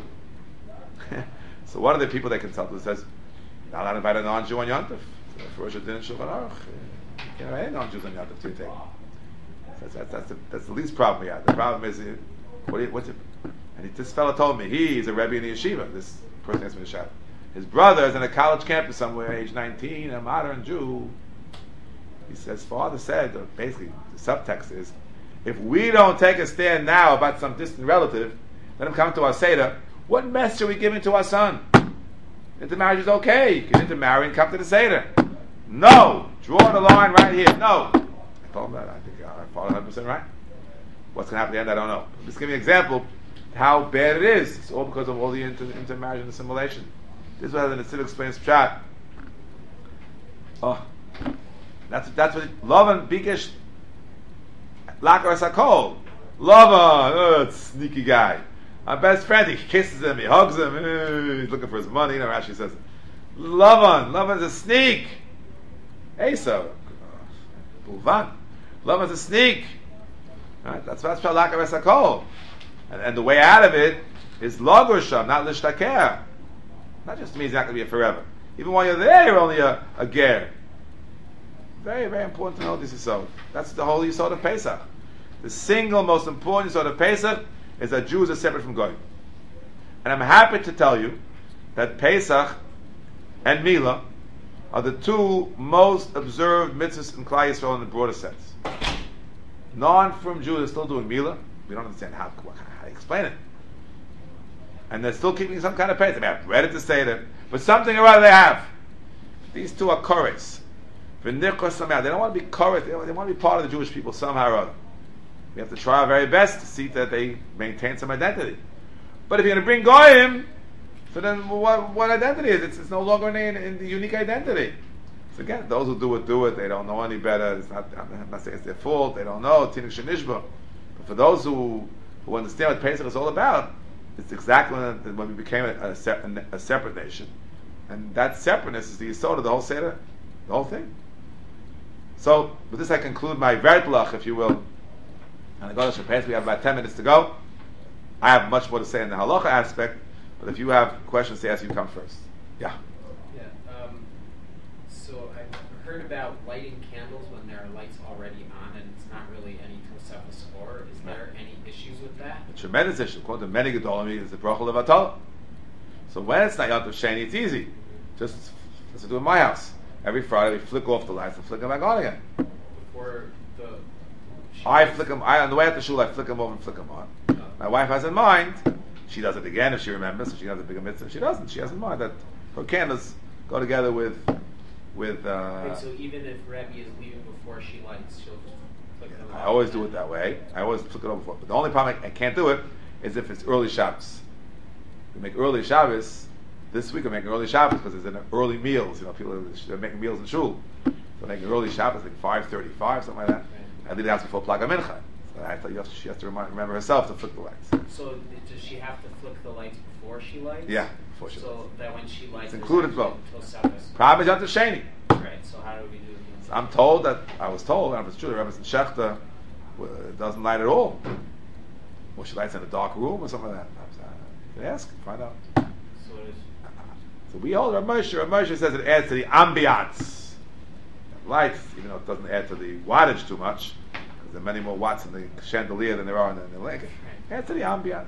So one of the people they consulted says, now not invite a non-Jew on Yom Tov. For Rosh Hashanah Shulchan Aruch. You can't invite any non-Jews on Yom Tov to your table. That's the least problem we have. The problem is, this fellow told me, he's a Rebbe in the yeshiva, this person asked me to shout. His brother is in a college campus somewhere, age 19, a modern Jew. He says, father said, basically, the subtext is, if we don't take a stand now about some distant relative, let him come to our Seder, what message are we giving to our son? Intermarriage is okay. You can intermarry and come to the Seder. No! Draw the line right here. No! I told him that. I think I followed 100% right. What's going to happen at the end, I don't know. Just give me an example how bad it is. It's all because of all the intermarriage and assimilation. This is what the Nesiv explains Pshat. Oh, that's what Lavan Bikesh Lakar Sakol. Lavan, sneaky guy. My best friend, he kisses him, he hugs him, he's looking for his money. You know, Rashi says, Lavan's a sneak. Esau, Bulvan. Lavan's a sneak. Right? That's Pshat Lakar Sakol. And the way out of it is Lagusham, not Lishtaker. Not just means it's not going to be a forever. Even while you're there, you're only a ger. Very, very important to know this Yisod. That's the whole Yisod of Pesach. The single most important Yisod of Pesach is that Jews are separate from Goyim. And I'm happy to tell you that Pesach and Milah are the two most observed mitzvahs in Klal Yisrael in the broader sense. Non-from Jews are still doing Milah. We don't understand how to explain it. And they're still keeping some kind of Pesach. They have bread to say that, but something or other they have. These two are chorus. They don't want to be chorus. They want to be part of the Jewish people somehow or other. We have to try our very best to see that they maintain some identity. But if you're going to bring Goyim, so then what identity is it? It's no longer in the unique identity. So again, those who do it. They don't know any better. I'm not saying it's their fault. They don't know. Tinuk Shenishba. But for those who understand what Pesach is all about, it's exactly when we became a separate nation. And that separateness is the yisod of the whole Seder, the whole thing. So, with this I conclude my Vertlach, if you will. And I go to Pesach, we have about 10 minutes to go. I have much more to say in the halacha aspect, but if you have questions to ask, you come first. Yeah. Yeah. So I've heard about lighting candles when there are lights already on and it's not really any Tosefus or. Is there any issues with that? A tremendous issue. Called the many gedolim is the bracha levatol. So when it's not Yom Tov Sheni, it's easy. Just as we do in my house. Every Friday we flick off the lights and flick them back on again. Before the. I flick them. On the way out the shul, I flick them over and flick them on. My wife has in mind. She does it again if she remembers. So she has a bigger mitzvah. If she doesn't, she has in mind that her candles go together with. Wait, so even if Rebbe is leaving before she lights, she'll just flick them. I always do it that way. I always flick it over before. But the only problem I can't do it is if it's early Shabbos. We make early Shabbos. This week we're making early Shabbos because there's an early meals. You know, people are making meals in shul. So making early Shabbos like 5:35, something like that. I leave the house before Plaga Mincha. So I thought she has to remember herself to flick the lights. So does she have to flick the lights before she lights? Yeah, before she lights. So that when she lights, It's included both. Tosefus. Problem is Yom Tov Sheni. Right. So how do we do it? I was told, and if it's true, the Rebbe in Shechter doesn't light at all. Or she lights in a dark room or something like that. You can ask, find out. So it is. So we hold Rav Moshe says it adds to the ambiance. Lights, even though it doesn't add to the wattage too much, because there are many more watts in the chandelier than there are in the lamp. It adds to the ambiance.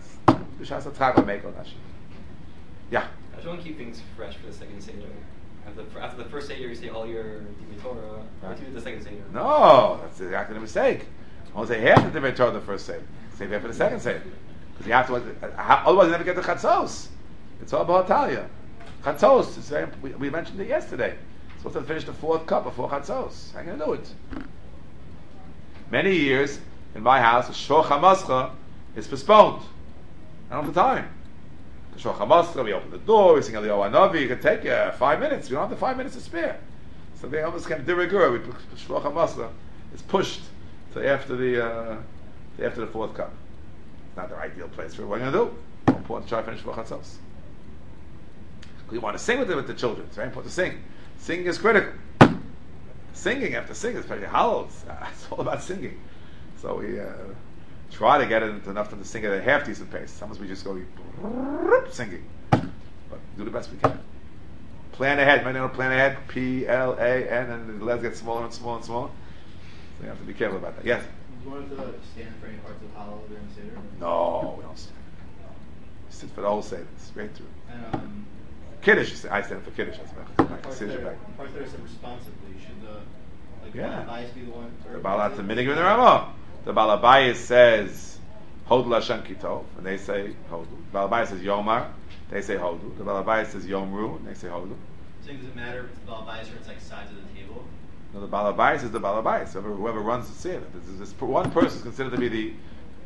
Yeah. I just want to keep things fresh for the second Seder. After the first Seder, you say all your Divrei Torah. What do you do the second Seder? No, that's exactly the mistake. I want to say half the Divrei Torah the first Seder. Save half for the second Seder. Because you have to, otherwise you never get the Chatzos. It's all about Talia. Chatzos, is very, we mentioned it yesterday. It's supposed to finish the fourth cup before Chatzos. How are you going to do it? Many years in my house, the Shor HaMascha is postponed. I don't have the time. The Shor HaMascha, we open the door, we sing Eliyahu Hanavi, it can take 5 minutes. We don't have the 5 minutes to spare. So they almost kind of dirigura. We put Shor HaMascha is pushed to after the fourth cup. It's not the ideal place for what we're going to do. More important to try to finish before Chatzos. We want to sing with the children. It's very important to sing. Singing is critical. Singing after singing, especially Hallels, it's all about singing. So we try to get it into enough time to sing at a half decent pace. Sometimes we just go singing. But do the best we can. Plan ahead. Many don't plan ahead. P-L-A-N, and the letters get smaller and smaller and smaller. So you have to be careful about that. Yes? Do you want to stand for any parts of Hallel during Seder? No, we don't stand. We sit for the whole Seder, straight through. And Kiddush, I stand for Kiddush. That's my parts decision that back. are said responsibly. Should the Yeah. Balabais be the one? The Balat Minig in the Ramah. The Balabais says Hodu Lashem Kitov, and they say Hodu. The Balabais says Yomar, they say Hodu. The Balabais says Yomru, and they say Hodu. So does it matter if it's the Balabais or it's like sides of the table? No, the Balabais is the Balabais. Whoever runs the Seder. This one person is considered to be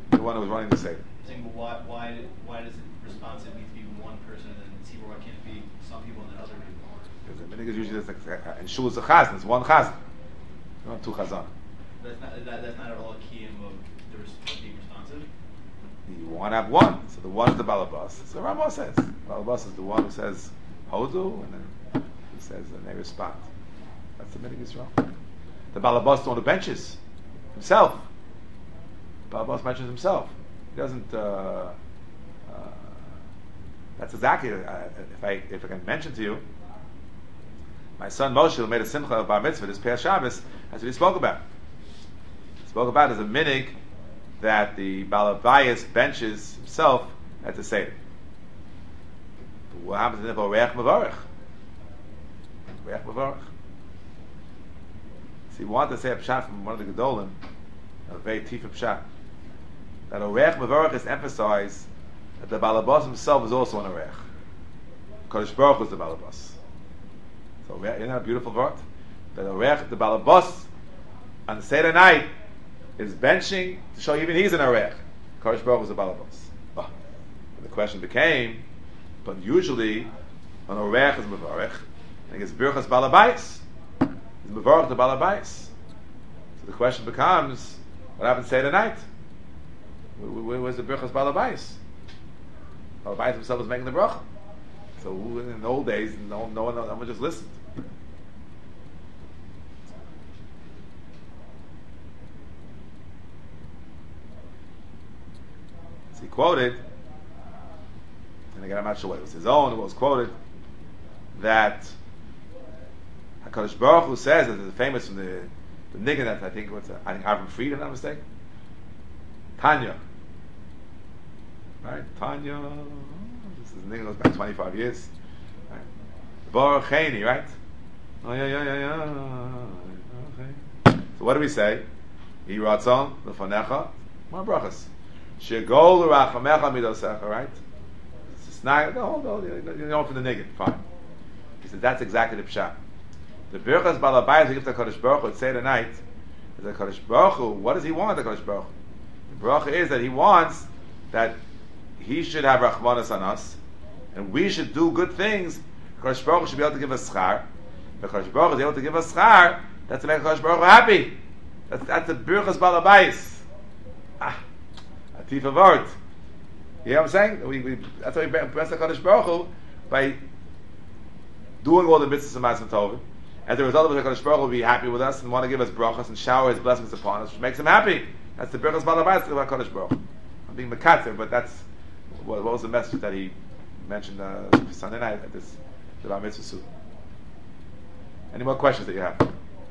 the one who was running the Seder. Saying, but why does it responsive need to be one person and then see why can't it be some people and then other people? Because the minhag is usually just in shul is a chazan. It's one chazan, not two chazan. That's not at all a key of being responsive. You want to have one, so the one is the balabas. So Rambam says balabas is the one who says hodu, and then he says, and they respond. That's the minhag Yisrael. The balabas is the one who benches himself. Balabas mentions himself. He doesn't. That's exactly. If I can mention to you, my son Moshe, who made a simcha of bar mitzvah this past Shabbos, that's what he spoke about. He spoke about as a minig that the balabayas benches himself at the seder. What happens in the Reach Mavarich? Reach Mavarich. So he wanted to say a pshat from one of the Gedolim, a very tifa pshat, that a Reach Mavarich is emphasized that the balabas himself is also an Reich. Kodesh Baruch Hu is the balabas. So isn't that a beautiful word? That a Reich, the balabas, on the Seder night, is benching to show even he's an Arech. Kodesh Baruch Hu is the balabas. Oh. And the question became, but usually, an Arech is Mevarech, and he gets Birchas Balabais. He's Mevarech the Balabais. So the question becomes, what happens Seder night? Where's the Birchas Balabais? Balabais himself was making the bracha. So in the old days, no one just listened. So he quoted, and again I'm not sure what it was his own, it was quoted, that HaKadosh Baruch Hu says, that is famous from the niggun that I think Avram Fried, if I'm not mistaken. Tanya. Right? Tanya. This is a niggun goes back 25 years. Right? Baruch Heini, right? Oh, yeah. Okay. So what do we say? Hi ratzon lefanecha, more brachas. Shegol urachamecha midosecha, right? It's not, you know from the niggun, fine. He said that's exactly the pshat. The birchas balabayas he gives to Kodesh Baruch Hu at Seder night is that Kodesh Baruch Hu, what does he want the Kodesh Baruch Hu? The bracha is that he wants that he should have rachmanas on us, and we should do good things. Kodesh Baruch Hu should be able to give us schar. If Kodesh Baruch Hu is able to give us schar, that's to make Kodesh Baruch Hu happy. That's the birchas balabayas. Tifa word. You know what I'm saying? That's why we bless the Kodesh Baruch Hu by doing all the mitzvahs and ma'asim tovim. As a result of it, the Kodesh Baruch Hu will be happy with us and want to give us brachas and shower His blessings upon us, which makes Him happy. That's the birchas balabayas of Kodesh Baruch Hu. I'm being mekatzer, but that's what was the message that he mentioned Sunday night at this the bar mitzvah suit. Any more questions that you have?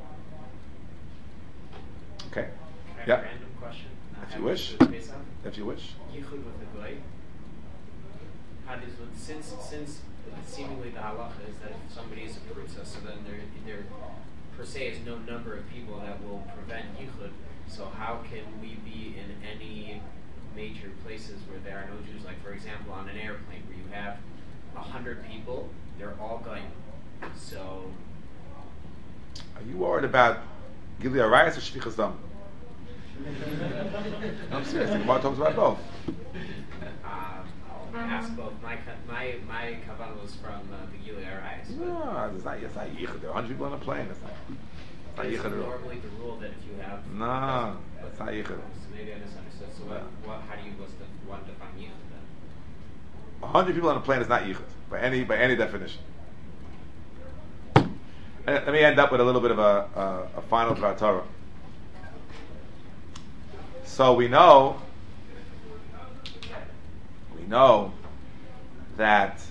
Okay. I have Yeah. a random question. If you wish. Based on If you wish. Yichud with the goy. How does since seemingly the halacha is that if somebody is a pritza, so then there per se is no number of people that will prevent yichud. So how can we be in any major places where there are no Jews? Like for example, on an airplane where you have 100 people, they're all going. So Are you worried about Gilui Arayos or Shfichas Dam? No, I'm serious. The Gemara talks about both. I'll ask both. My kavanah was from the Gilui Arayos. No, it's not yichud. There are 100 people on a plane. It's not yichud at all. Normally the rule that if you have No, it's not yichud. So maybe I misunderstood. So how do you what's the one define yichud then? 100 people on a plane is not yichud by any definition. And let me end up with a little bit of a final Dvar Torah. So we know that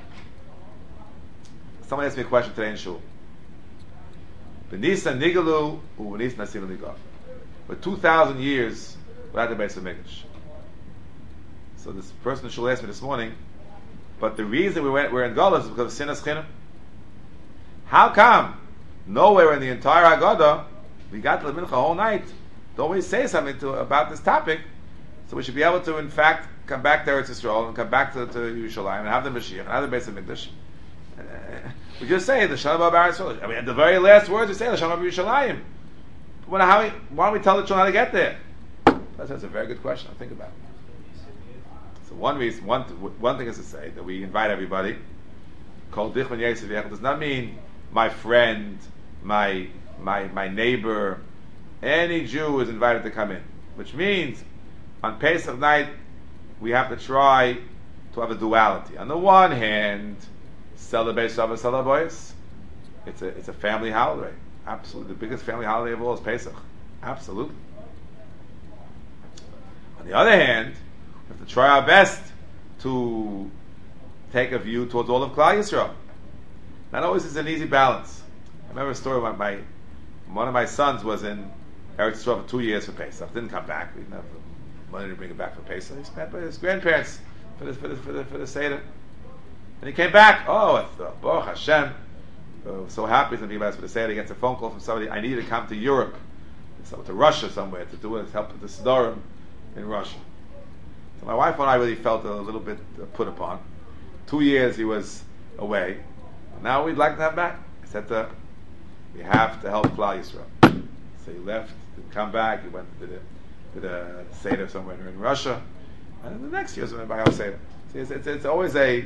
someone asked me a question today in shul. B'Nisan nigalu u'B'Nisan nasilu nigav. For 2,000 years without the Beis Hamikdash. So this person in shul asked me this morning, but the reason we're in Galus is because of Sinas Chinam. How come nowhere in the entire Haggadah we got to the mincha whole night? Don't we say something about this topic? So we should be able to, in fact, come back to Eretz Yisrael and come back to Yerushalayim and have the Mashiach and have the Beis Hamikdash. We just say the Shalom Bar Yisrael. I mean, at the very last words we say the Shalom Bar Yerushalayim. Why don't we tell the children how to get there? That's a very good question. I'll think about it. So one reason, one thing is to say that we invite everybody. Kol dichman yesef yechad does not mean my friend, my neighbor, any Jew is invited to come in. Which means on Pesach night we have to try to have a duality. On the one hand, celebrate Shabbos Salaboyos. It's a family holiday. Absolutely, the biggest family holiday of all is Pesach. Absolutely. On the other hand, we have to try our best to take a view towards all of Klal Yisrael. Not always is an easy balance. I remember a story about one of my sons was in Eretz Yisrael for 2 years for Pesach. Didn't come back. We didn't have money to bring him back for Pesach. He spent by his grandparents for the Seder. And he came back. Oh, it's Baruch Hashem. So happy to be about for the Seder. He gets a phone call from somebody. I need to come to Europe, so to Russia somewhere to do it, help with the Sidorim in Russia. So my wife and I really felt a little bit put upon. 2 years he was away. Now we'd like to have him back. I said we have to help Klal Yisrael. So he left, didn't come back. He went to the Seder somewhere in Russia, and then the next year was by our Seder. So it's always a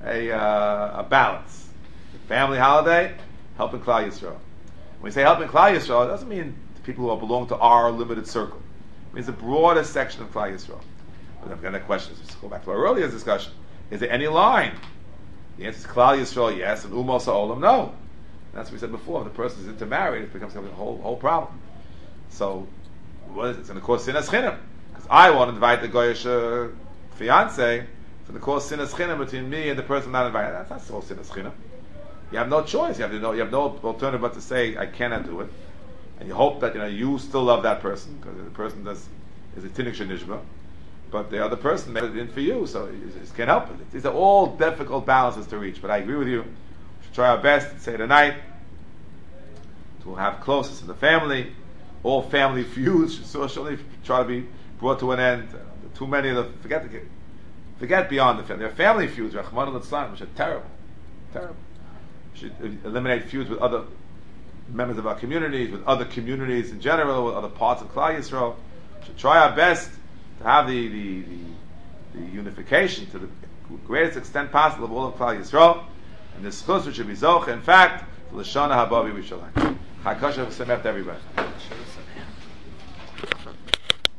balance. Family holiday, helping Klal Yisrael. When we say helping Klal Yisrael, it doesn't mean the people who belong to our limited circle. It means the broadest section of Klal Yisrael. But I've got a question. Let's go back to our earlier discussion. Is there any line? The answer is Klal Yisrael, yes, and Umos HaOlam, no. And that's what we said before. If the person is intermarried, it becomes a whole problem. So, what is it? It's going to cause sinas chinam. Because I want to invite the Goyish fiance, so to cause sinas chinam between me and the person not invited. That's not so sinas chinam. You have no choice. You have no alternative but to say I cannot do it, and you hope that you still love that person because the person is a tinnik shenishba, but the other person made it in for you, so you just can't help it. These are all difficult balances to reach. But I agree with you. We should try our best to say tonight to have closest in the family. All family feuds should certainly try to be brought to an end. Too many of them forget beyond the family. There are family feuds, Rahman al-Islam, which are terrible. Should eliminate feuds with other members of our communities, with other communities in general, with other parts of Klal Yisrael. We should try our best to have the unification to the greatest extent possible of all of Klal Yisrael. And this chus which should be zoch, in fact, to Lashana Habavi we shall like. Chag kosher v'sameach to everybody.